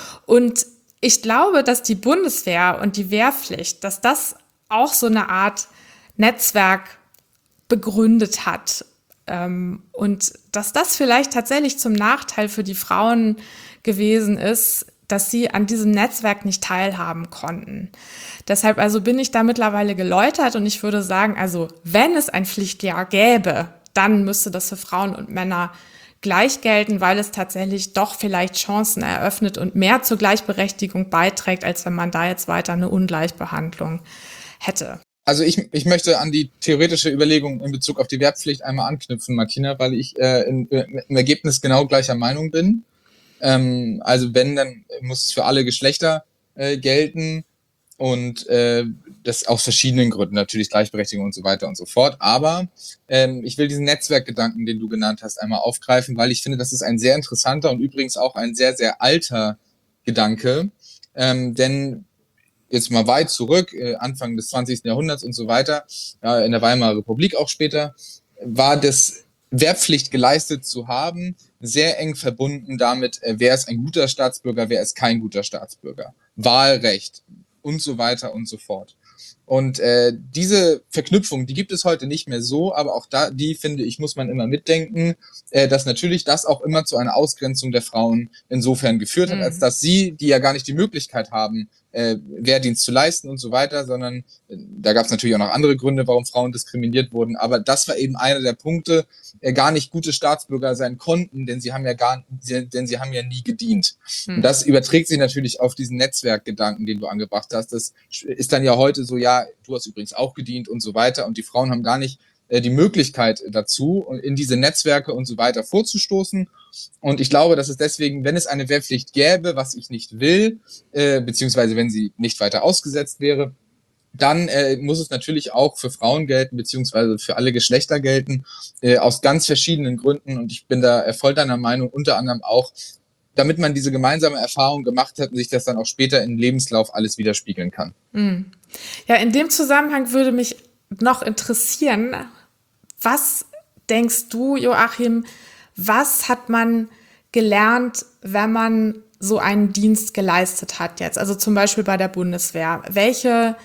Und ich glaube, dass die Bundeswehr und die Wehrpflicht, dass das auch so eine Art Netzwerk begründet hat. Ähm, und dass das vielleicht tatsächlich zum Nachteil für die Frauen gewesen ist, dass sie an diesem Netzwerk nicht teilhaben konnten. Deshalb also bin ich da mittlerweile geläutert und ich würde sagen, also wenn es ein Pflichtjahr gäbe, dann müsste das für Frauen und Männer gleich gelten, weil es tatsächlich doch vielleicht Chancen eröffnet und mehr zur Gleichberechtigung beiträgt, als wenn man da jetzt weiter eine Ungleichbehandlung hätte. Also ich, ich möchte an die theoretische Überlegung in Bezug auf die Wehrpflicht einmal anknüpfen, Martina, weil ich äh, in, im Ergebnis genau gleicher Meinung bin. Ähm, also wenn, dann muss es für alle Geschlechter äh, gelten und äh, das aus verschiedenen Gründen, natürlich Gleichberechtigung und so weiter und so fort. Aber ähm, ich will diesen Netzwerkgedanken, den du genannt hast, einmal aufgreifen, weil ich finde, das ist ein sehr interessanter und übrigens auch ein sehr, sehr alter Gedanke. Ähm, denn jetzt mal weit zurück, äh, Anfang des zwanzigsten Jahrhunderts und so weiter, ja, in der Weimarer Republik auch später, war das Wehrpflicht geleistet zu haben, sehr eng verbunden damit, äh, wer ist ein guter Staatsbürger, wer ist kein guter Staatsbürger, Wahlrecht und so weiter und so fort. Und äh, diese Verknüpfung, die gibt es heute nicht mehr so, aber auch da, die finde ich, muss man immer mitdenken, äh, dass natürlich das auch immer zu einer Ausgrenzung der Frauen insofern geführt hat, mhm. als dass sie, die ja gar nicht die Möglichkeit haben, äh, Wehrdienst zu leisten und so weiter, sondern äh, da gab es natürlich auch noch andere Gründe, warum Frauen diskriminiert wurden, aber das war eben einer der Punkte, äh, gar nicht gute Staatsbürger sein konnten, denn sie haben ja gar, denn sie haben ja nie gedient. Mhm. Und das überträgt sich natürlich auf diesen Netzwerkgedanken, den du angebracht hast. Das ist dann ja heute so, ja, du hast übrigens auch gedient und so weiter und die Frauen haben gar nicht äh, die Möglichkeit dazu, in diese Netzwerke und so weiter vorzustoßen. Und ich glaube, dass es deswegen, wenn es eine Wehrpflicht gäbe, was ich nicht will, äh, beziehungsweise wenn sie nicht weiter ausgesetzt wäre, dann äh, muss es natürlich auch für Frauen gelten, beziehungsweise für alle Geschlechter gelten, äh, aus ganz verschiedenen Gründen. Und ich bin da voll deiner Meinung, unter anderem auch, damit man diese gemeinsame Erfahrung gemacht hat und sich das dann auch später im Lebenslauf alles widerspiegeln kann. Ja, in dem Zusammenhang würde mich noch interessieren, was denkst du, Joachim, was hat man gelernt, wenn man so einen Dienst geleistet hat jetzt? Also zum Beispiel bei der Bundeswehr. Welche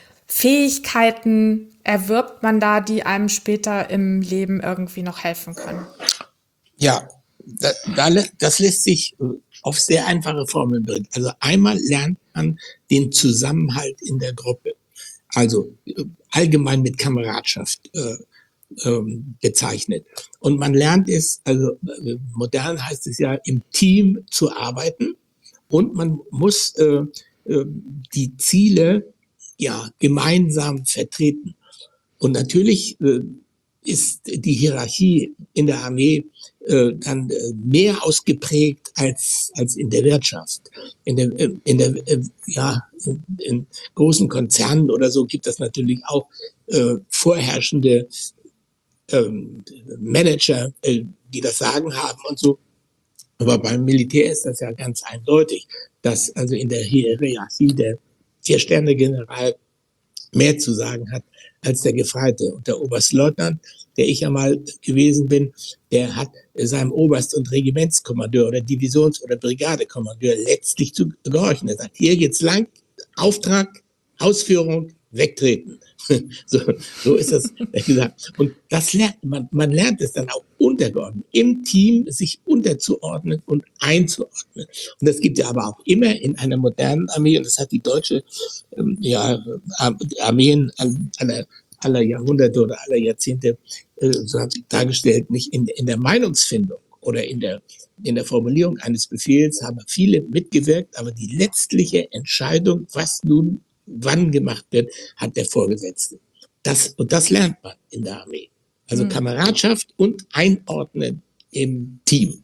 Fähigkeiten erwirbt man da, die einem später im Leben irgendwie noch helfen können? Ja, da, das lässt sich auf sehr einfache Formeln bringen. Also einmal lernt man den Zusammenhalt in der Gruppe. Also allgemein mit Kameradschaft äh, ähm, bezeichnet. Und man lernt es, also modern heißt es ja, im Team zu arbeiten. Und man muss äh, äh, die Ziele ja gemeinsam vertreten. Und natürlich äh, ist die Hierarchie in der Armee äh, dann äh, mehr ausgeprägt als als in der Wirtschaft. In der äh, in der äh, ja in, in großen Konzernen oder so gibt es natürlich auch äh, vorherrschende ähm, Manager, äh, die das Sagen haben und so. Aber beim Militär ist das ja ganz eindeutig, dass also in der Hierarchie der Vier-Sterne-General mehr zu sagen hat als der Gefreite. Und der Oberstleutnant, der ich ja mal gewesen bin, der hat seinem Oberst- und Regimentskommandeur oder Divisions- oder Brigadekommandeur letztlich zu gehorchen. Er sagt, hier geht's lang, Auftrag, Ausführung, wegtreten. So, so ist das gesagt. Und das lernt man, man lernt es dann auch untergeordnet, im Team sich unterzuordnen und einzuordnen. Und das gibt ja aber auch immer in einer modernen Armee, und das hat die deutsche ähm, ja, Armeen aller, aller Jahrhunderte oder aller Jahrzehnte äh, so hat sich dargestellt, nicht in, in der Meinungsfindung oder in der, in der Formulierung eines Befehls haben viele mitgewirkt, aber die letztliche Entscheidung, was nun wann gemacht wird, hat der Vorgesetzte. Das, und das lernt man in der Armee. Also Mhm. Kameradschaft und Einordnen im Team.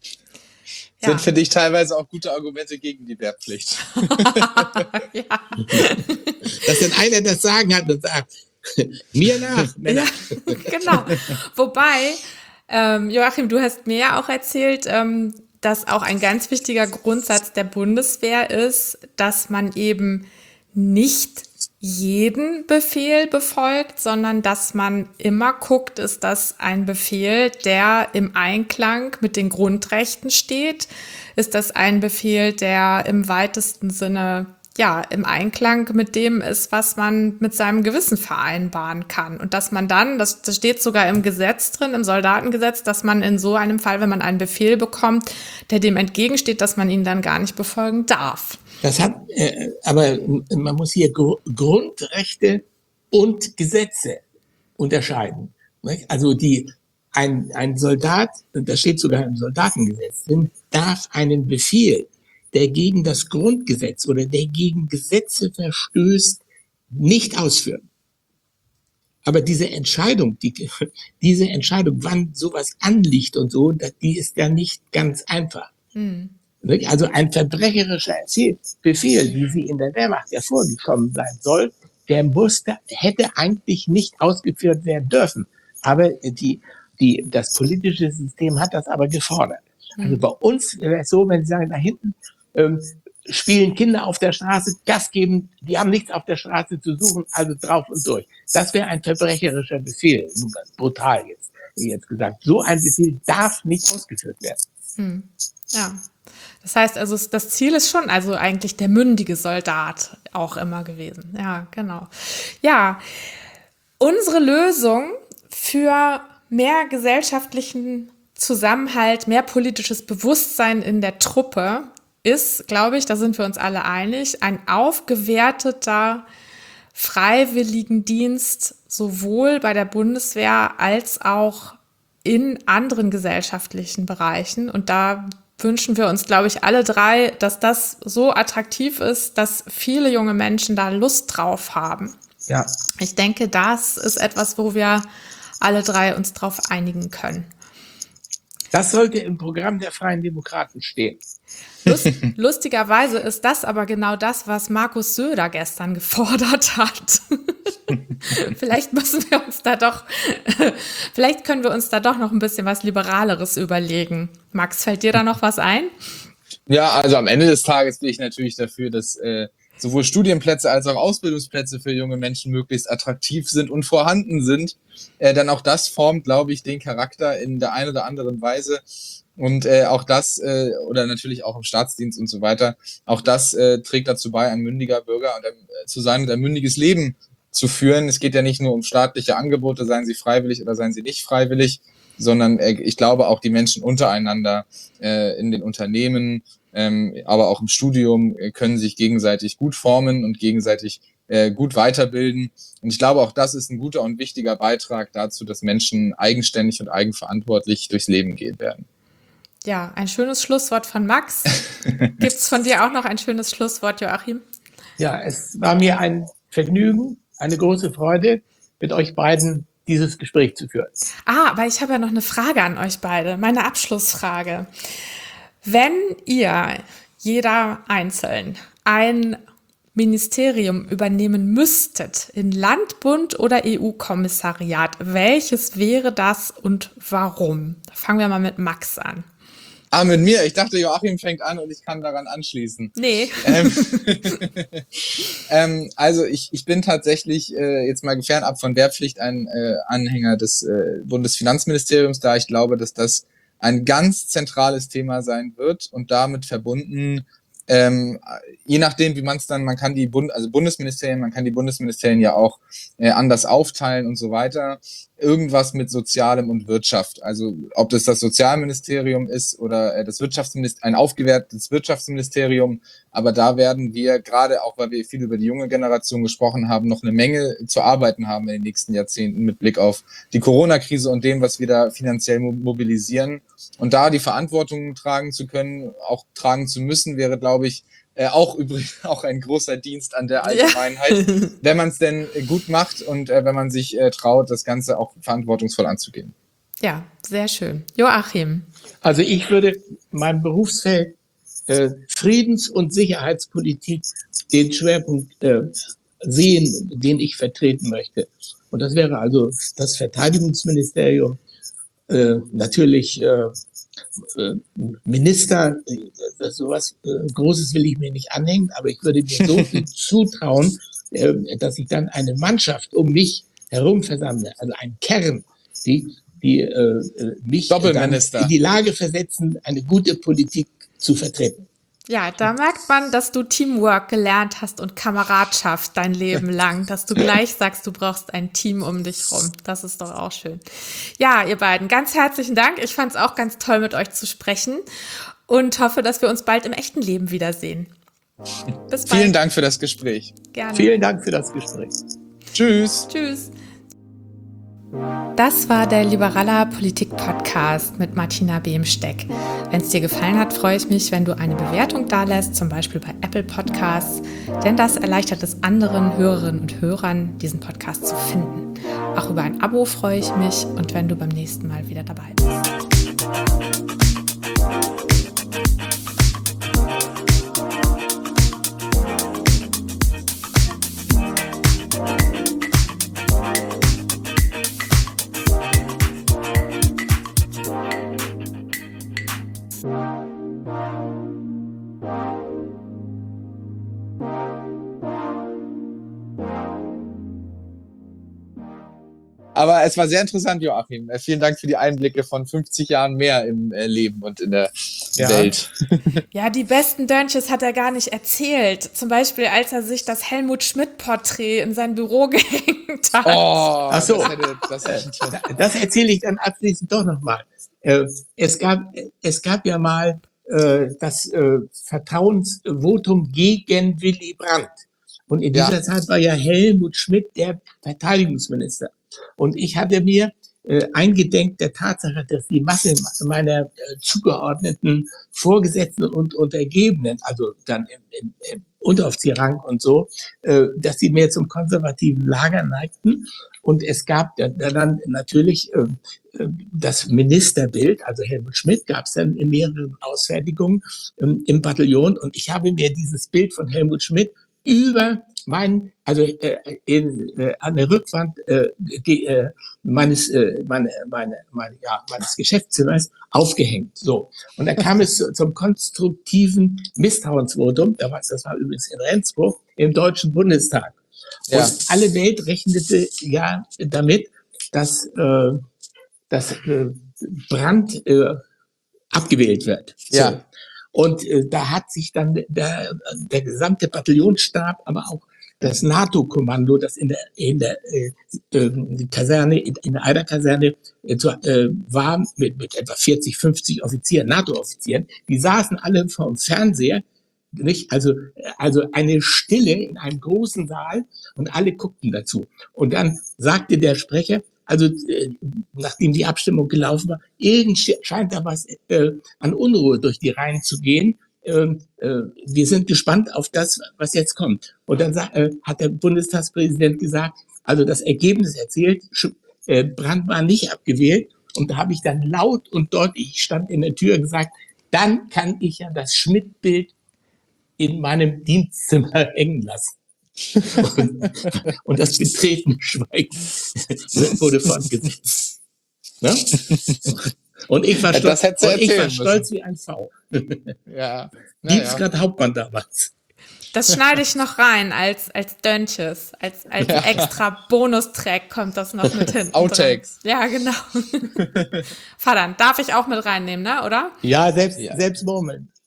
Ja. Sind für dich teilweise auch gute Argumente gegen die Wehrpflicht. Ja. Dass dann einer das Sagen hat und sagt, mir nach, Männer. Ja, genau. Wobei, ähm, Joachim, du hast mir ja auch erzählt, ähm, dass auch ein ganz wichtiger Grundsatz der Bundeswehr ist, dass man eben nicht jeden Befehl befolgt, sondern dass man immer guckt, ist das ein Befehl, der im Einklang mit den Grundrechten steht? Ist das ein Befehl, der im weitesten Sinne ja im Einklang mit dem ist, was man mit seinem Gewissen vereinbaren kann? Und dass man dann, das, das steht sogar im Gesetz drin, im Soldatengesetz, dass man in so einem Fall, wenn man einen Befehl bekommt, der dem entgegensteht, dass man ihn dann gar nicht befolgen darf. Das hat, äh, aber man muss hier Gru- Grundrechte und Gesetze unterscheiden. Nicht? Also die, ein, ein Soldat, und das steht sogar im Soldatengesetz drin, darf einen Befehl, der gegen das Grundgesetz oder der gegen Gesetze verstößt, nicht ausführen. Aber diese Entscheidung, die, diese Entscheidung, wann sowas anliegt und so, die ist ja nicht ganz einfach. Hm. Also ein verbrecherischer Befehl, wie sie in der Wehrmacht ja vorgekommen sein soll, der musste, hätte eigentlich nicht ausgeführt werden dürfen. Aber die, die, das politische System hat das aber gefordert. Also bei uns wäre es so, wenn Sie sagen, da hinten ähm, spielen Kinder auf der Straße, Gas geben, die haben nichts auf der Straße zu suchen, also drauf und durch. Das wäre ein verbrecherischer Befehl, brutal jetzt, wie jetzt gesagt. So ein Befehl darf nicht ausgeführt werden. Hm. Ja. Das heißt also, das Ziel ist schon also eigentlich der mündige Soldat auch immer gewesen. Ja, genau. Ja, unsere Lösung für mehr gesellschaftlichen Zusammenhalt, mehr politisches Bewusstsein in der Truppe ist, glaube ich, da sind wir uns alle einig, ein aufgewerteter Freiwilligendienst sowohl bei der Bundeswehr als auch in anderen gesellschaftlichen Bereichen. Und da wünschen wir uns, glaube ich, alle drei, dass das so attraktiv ist, dass viele junge Menschen da Lust drauf haben. Ja. Ich denke, das ist etwas, wo wir alle drei uns drauf einigen können. Das sollte im Programm der Freien Demokraten stehen. Lust, lustigerweise ist das aber genau das, was Markus Söder gestern gefordert hat. Vielleicht müssen wir uns da doch, vielleicht können wir uns da doch noch ein bisschen was Liberaleres überlegen. Max, fällt dir da noch was ein? Ja, also am Ende des Tages bin ich natürlich dafür, dass äh, sowohl Studienplätze als auch Ausbildungsplätze für junge Menschen möglichst attraktiv sind und vorhanden sind. Äh, dann auch das formt, glaube ich, den Charakter in der einen oder anderen Weise. Und äh, auch das, äh, oder natürlich auch im Staatsdienst und so weiter, auch das äh, trägt dazu bei, ein mündiger Bürger und, äh, zu sein und ein mündiges Leben zu führen. Es geht ja nicht nur um staatliche Angebote, seien sie freiwillig oder seien sie nicht freiwillig, sondern äh, ich glaube auch die Menschen untereinander äh, in den Unternehmen, ähm, aber auch im Studium äh, können sich gegenseitig gut formen und gegenseitig äh, gut weiterbilden. Und ich glaube, auch das ist ein guter und wichtiger Beitrag dazu, dass Menschen eigenständig und eigenverantwortlich durchs Leben gehen werden. Ja, ein schönes Schlusswort von Max. Gibt's von dir auch noch ein schönes Schlusswort, Joachim? Ja, es war mir ein Vergnügen, eine große Freude, mit euch beiden dieses Gespräch zu führen. Ah, aber ich habe ja noch eine Frage an euch beide, meine Abschlussfrage. Wenn ihr, jeder einzeln, ein Ministerium übernehmen müsstet, in Land, Bund oder E U-Kommissariat, welches wäre das und warum? Fangen wir mal mit Max an. Ah, mit mir? Ich dachte, Joachim fängt an und ich kann daran anschließen. Nee. Ähm, ähm, also ich, ich bin tatsächlich äh, jetzt mal fernab von Wehrpflicht ein äh, Anhänger des äh, Bundesfinanzministeriums, da ich glaube, dass das ein ganz zentrales Thema sein wird und damit verbunden, ähm, je nachdem, wie man es dann, man kann die Bund, also Bundesministerien, man kann die Bundesministerien ja auch äh, anders aufteilen und so weiter. irgendwas mit Sozialem und Wirtschaft. Also ob das das Sozialministerium ist oder äh, das Wirtschaftsministerium, ein aufgewertetes Wirtschaftsministerium. Aber da werden wir, gerade auch weil wir viel über die junge Generation gesprochen haben, noch eine Menge zu arbeiten haben in den nächsten Jahrzehnten mit Blick auf die Corona-Krise und dem, was wir da finanziell mobilisieren. Und da die Verantwortung tragen zu können, auch tragen zu müssen, wäre, glaube ich, Äh, auch übrigens auch ein großer Dienst an der Allgemeinheit, ja. wenn man es denn äh, gut macht und äh, wenn man sich äh, traut, das Ganze auch verantwortungsvoll anzugehen. Ja, sehr schön. Joachim. Also ich würde meinem Berufsfeld äh, Friedens- und Sicherheitspolitik den Schwerpunkt äh, sehen, den ich vertreten möchte. Und das wäre also das Verteidigungsministerium, äh, natürlich äh, Minister, sowas Großes will ich mir nicht anhängen, aber ich würde mir so viel zutrauen, dass ich dann eine Mannschaft um mich herum versammle, also einen Kern, die, die äh, mich dann in die Lage versetzen, eine gute Politik zu vertreten. Ja, da merkt man, dass du Teamwork gelernt hast und Kameradschaft dein Leben lang, dass du gleich sagst, du brauchst ein Team um dich rum. Das ist doch auch schön. Ja, ihr beiden, ganz herzlichen Dank. Ich fand es auch ganz toll, mit euch zu sprechen und hoffe, dass wir uns bald im echten Leben wiedersehen. Bis bald. Vielen Dank für das Gespräch. Gerne. Vielen Dank für das Gespräch. Tschüss. Tschüss. Das war der Liberaler Politik-Podcast mit Martina Behmsteck. Wenn es dir gefallen hat, freue ich mich, wenn du eine Bewertung dalässt, zum Beispiel bei Apple Podcasts, denn das erleichtert es anderen Hörerinnen und Hörern, diesen Podcast zu finden. Auch über ein Abo freue ich mich und wenn du beim nächsten Mal wieder dabei bist. Aber es war sehr interessant, Joachim. Vielen Dank für die Einblicke von fünfzig Jahren mehr im äh, Leben und in der ja. Welt. Ja, die besten Dönches hat er gar nicht erzählt. Zum Beispiel, als er sich das Helmut Schmidt-Porträt in sein Büro gehängt hat. Oh, Ach so. das, hätte, das, hätte das erzähle ich dann abschließend doch nochmal. Äh, es, gab, es gab ja mal äh, das äh, Vertrauensvotum gegen Willy Brandt. Und in dieser ja. Zeit war ja Helmut Schmidt der Verteidigungsminister. Und ich hatte mir äh, eingedenk der Tatsache, dass die Masse meiner äh, zugeordneten Vorgesetzten und Untergebenen, also dann im, im, im Unteroffizierrang und so, äh, dass sie mehr zum konservativen Lager neigten. Und es gab dann, dann natürlich äh, das Ministerbild, also Helmut Schmidt, gab es dann in mehreren Ausfertigungen äh, im Bataillon. Und ich habe mir dieses Bild von Helmut Schmidt über mein, also äh, in, äh, an der Rückwand äh, ge, äh, meines, äh, meine, meine, meine, ja, meines Geschäftszimmers aufgehängt. So. Und da kam es zu, zum konstruktiven Misstrauensvotum, das war übrigens in Rendsburg, im Deutschen Bundestag. Ja. Und alle Welt rechnete ja damit, dass, äh, dass äh, Brandt äh, abgewählt wird. Ja. So. Und äh, da hat sich dann der, der gesamte Bataillonsstab, aber auch das NATO-Kommando, das in der, in der äh, äh, Kaserne, in, in der Eider-Kaserne äh, äh, war, mit, mit etwa vierzig, fünfzig Offizieren, NATO-Offizieren, die saßen alle vorm Fernseher, nicht? Also, also eine Stille in einem großen Saal und alle guckten dazu. Und dann sagte der Sprecher, also äh, nachdem die Abstimmung gelaufen war, irgend scheint da was äh, an Unruhe durch die Reihen zu gehen. Äh, äh, wir sind gespannt auf das, was jetzt kommt. Und dann äh, hat der Bundestagspräsident gesagt, also das Ergebnis erzählt, äh, Brandt war nicht abgewählt. Und da habe ich dann laut und deutlich, ich stand in der Tür, gesagt, dann kann ich ja das Schmidt-Bild in meinem Dienstzimmer hängen lassen. und, und das betretene Schweigen wurde fortgesetzt. Ne? Und ich war stolz, ja, und ich war stolz wie ein V. Ja. Dienstgrad ja. Hauptmann damals. Das schneide ich noch rein als, als Dönches, als, als ja. extra Bonustrack kommt das noch mit hinten. Outtakes. Ja, genau. Verdammt, darf ich auch mit reinnehmen, ne, oder? Ja, selbst, ja. selbst Murmeln.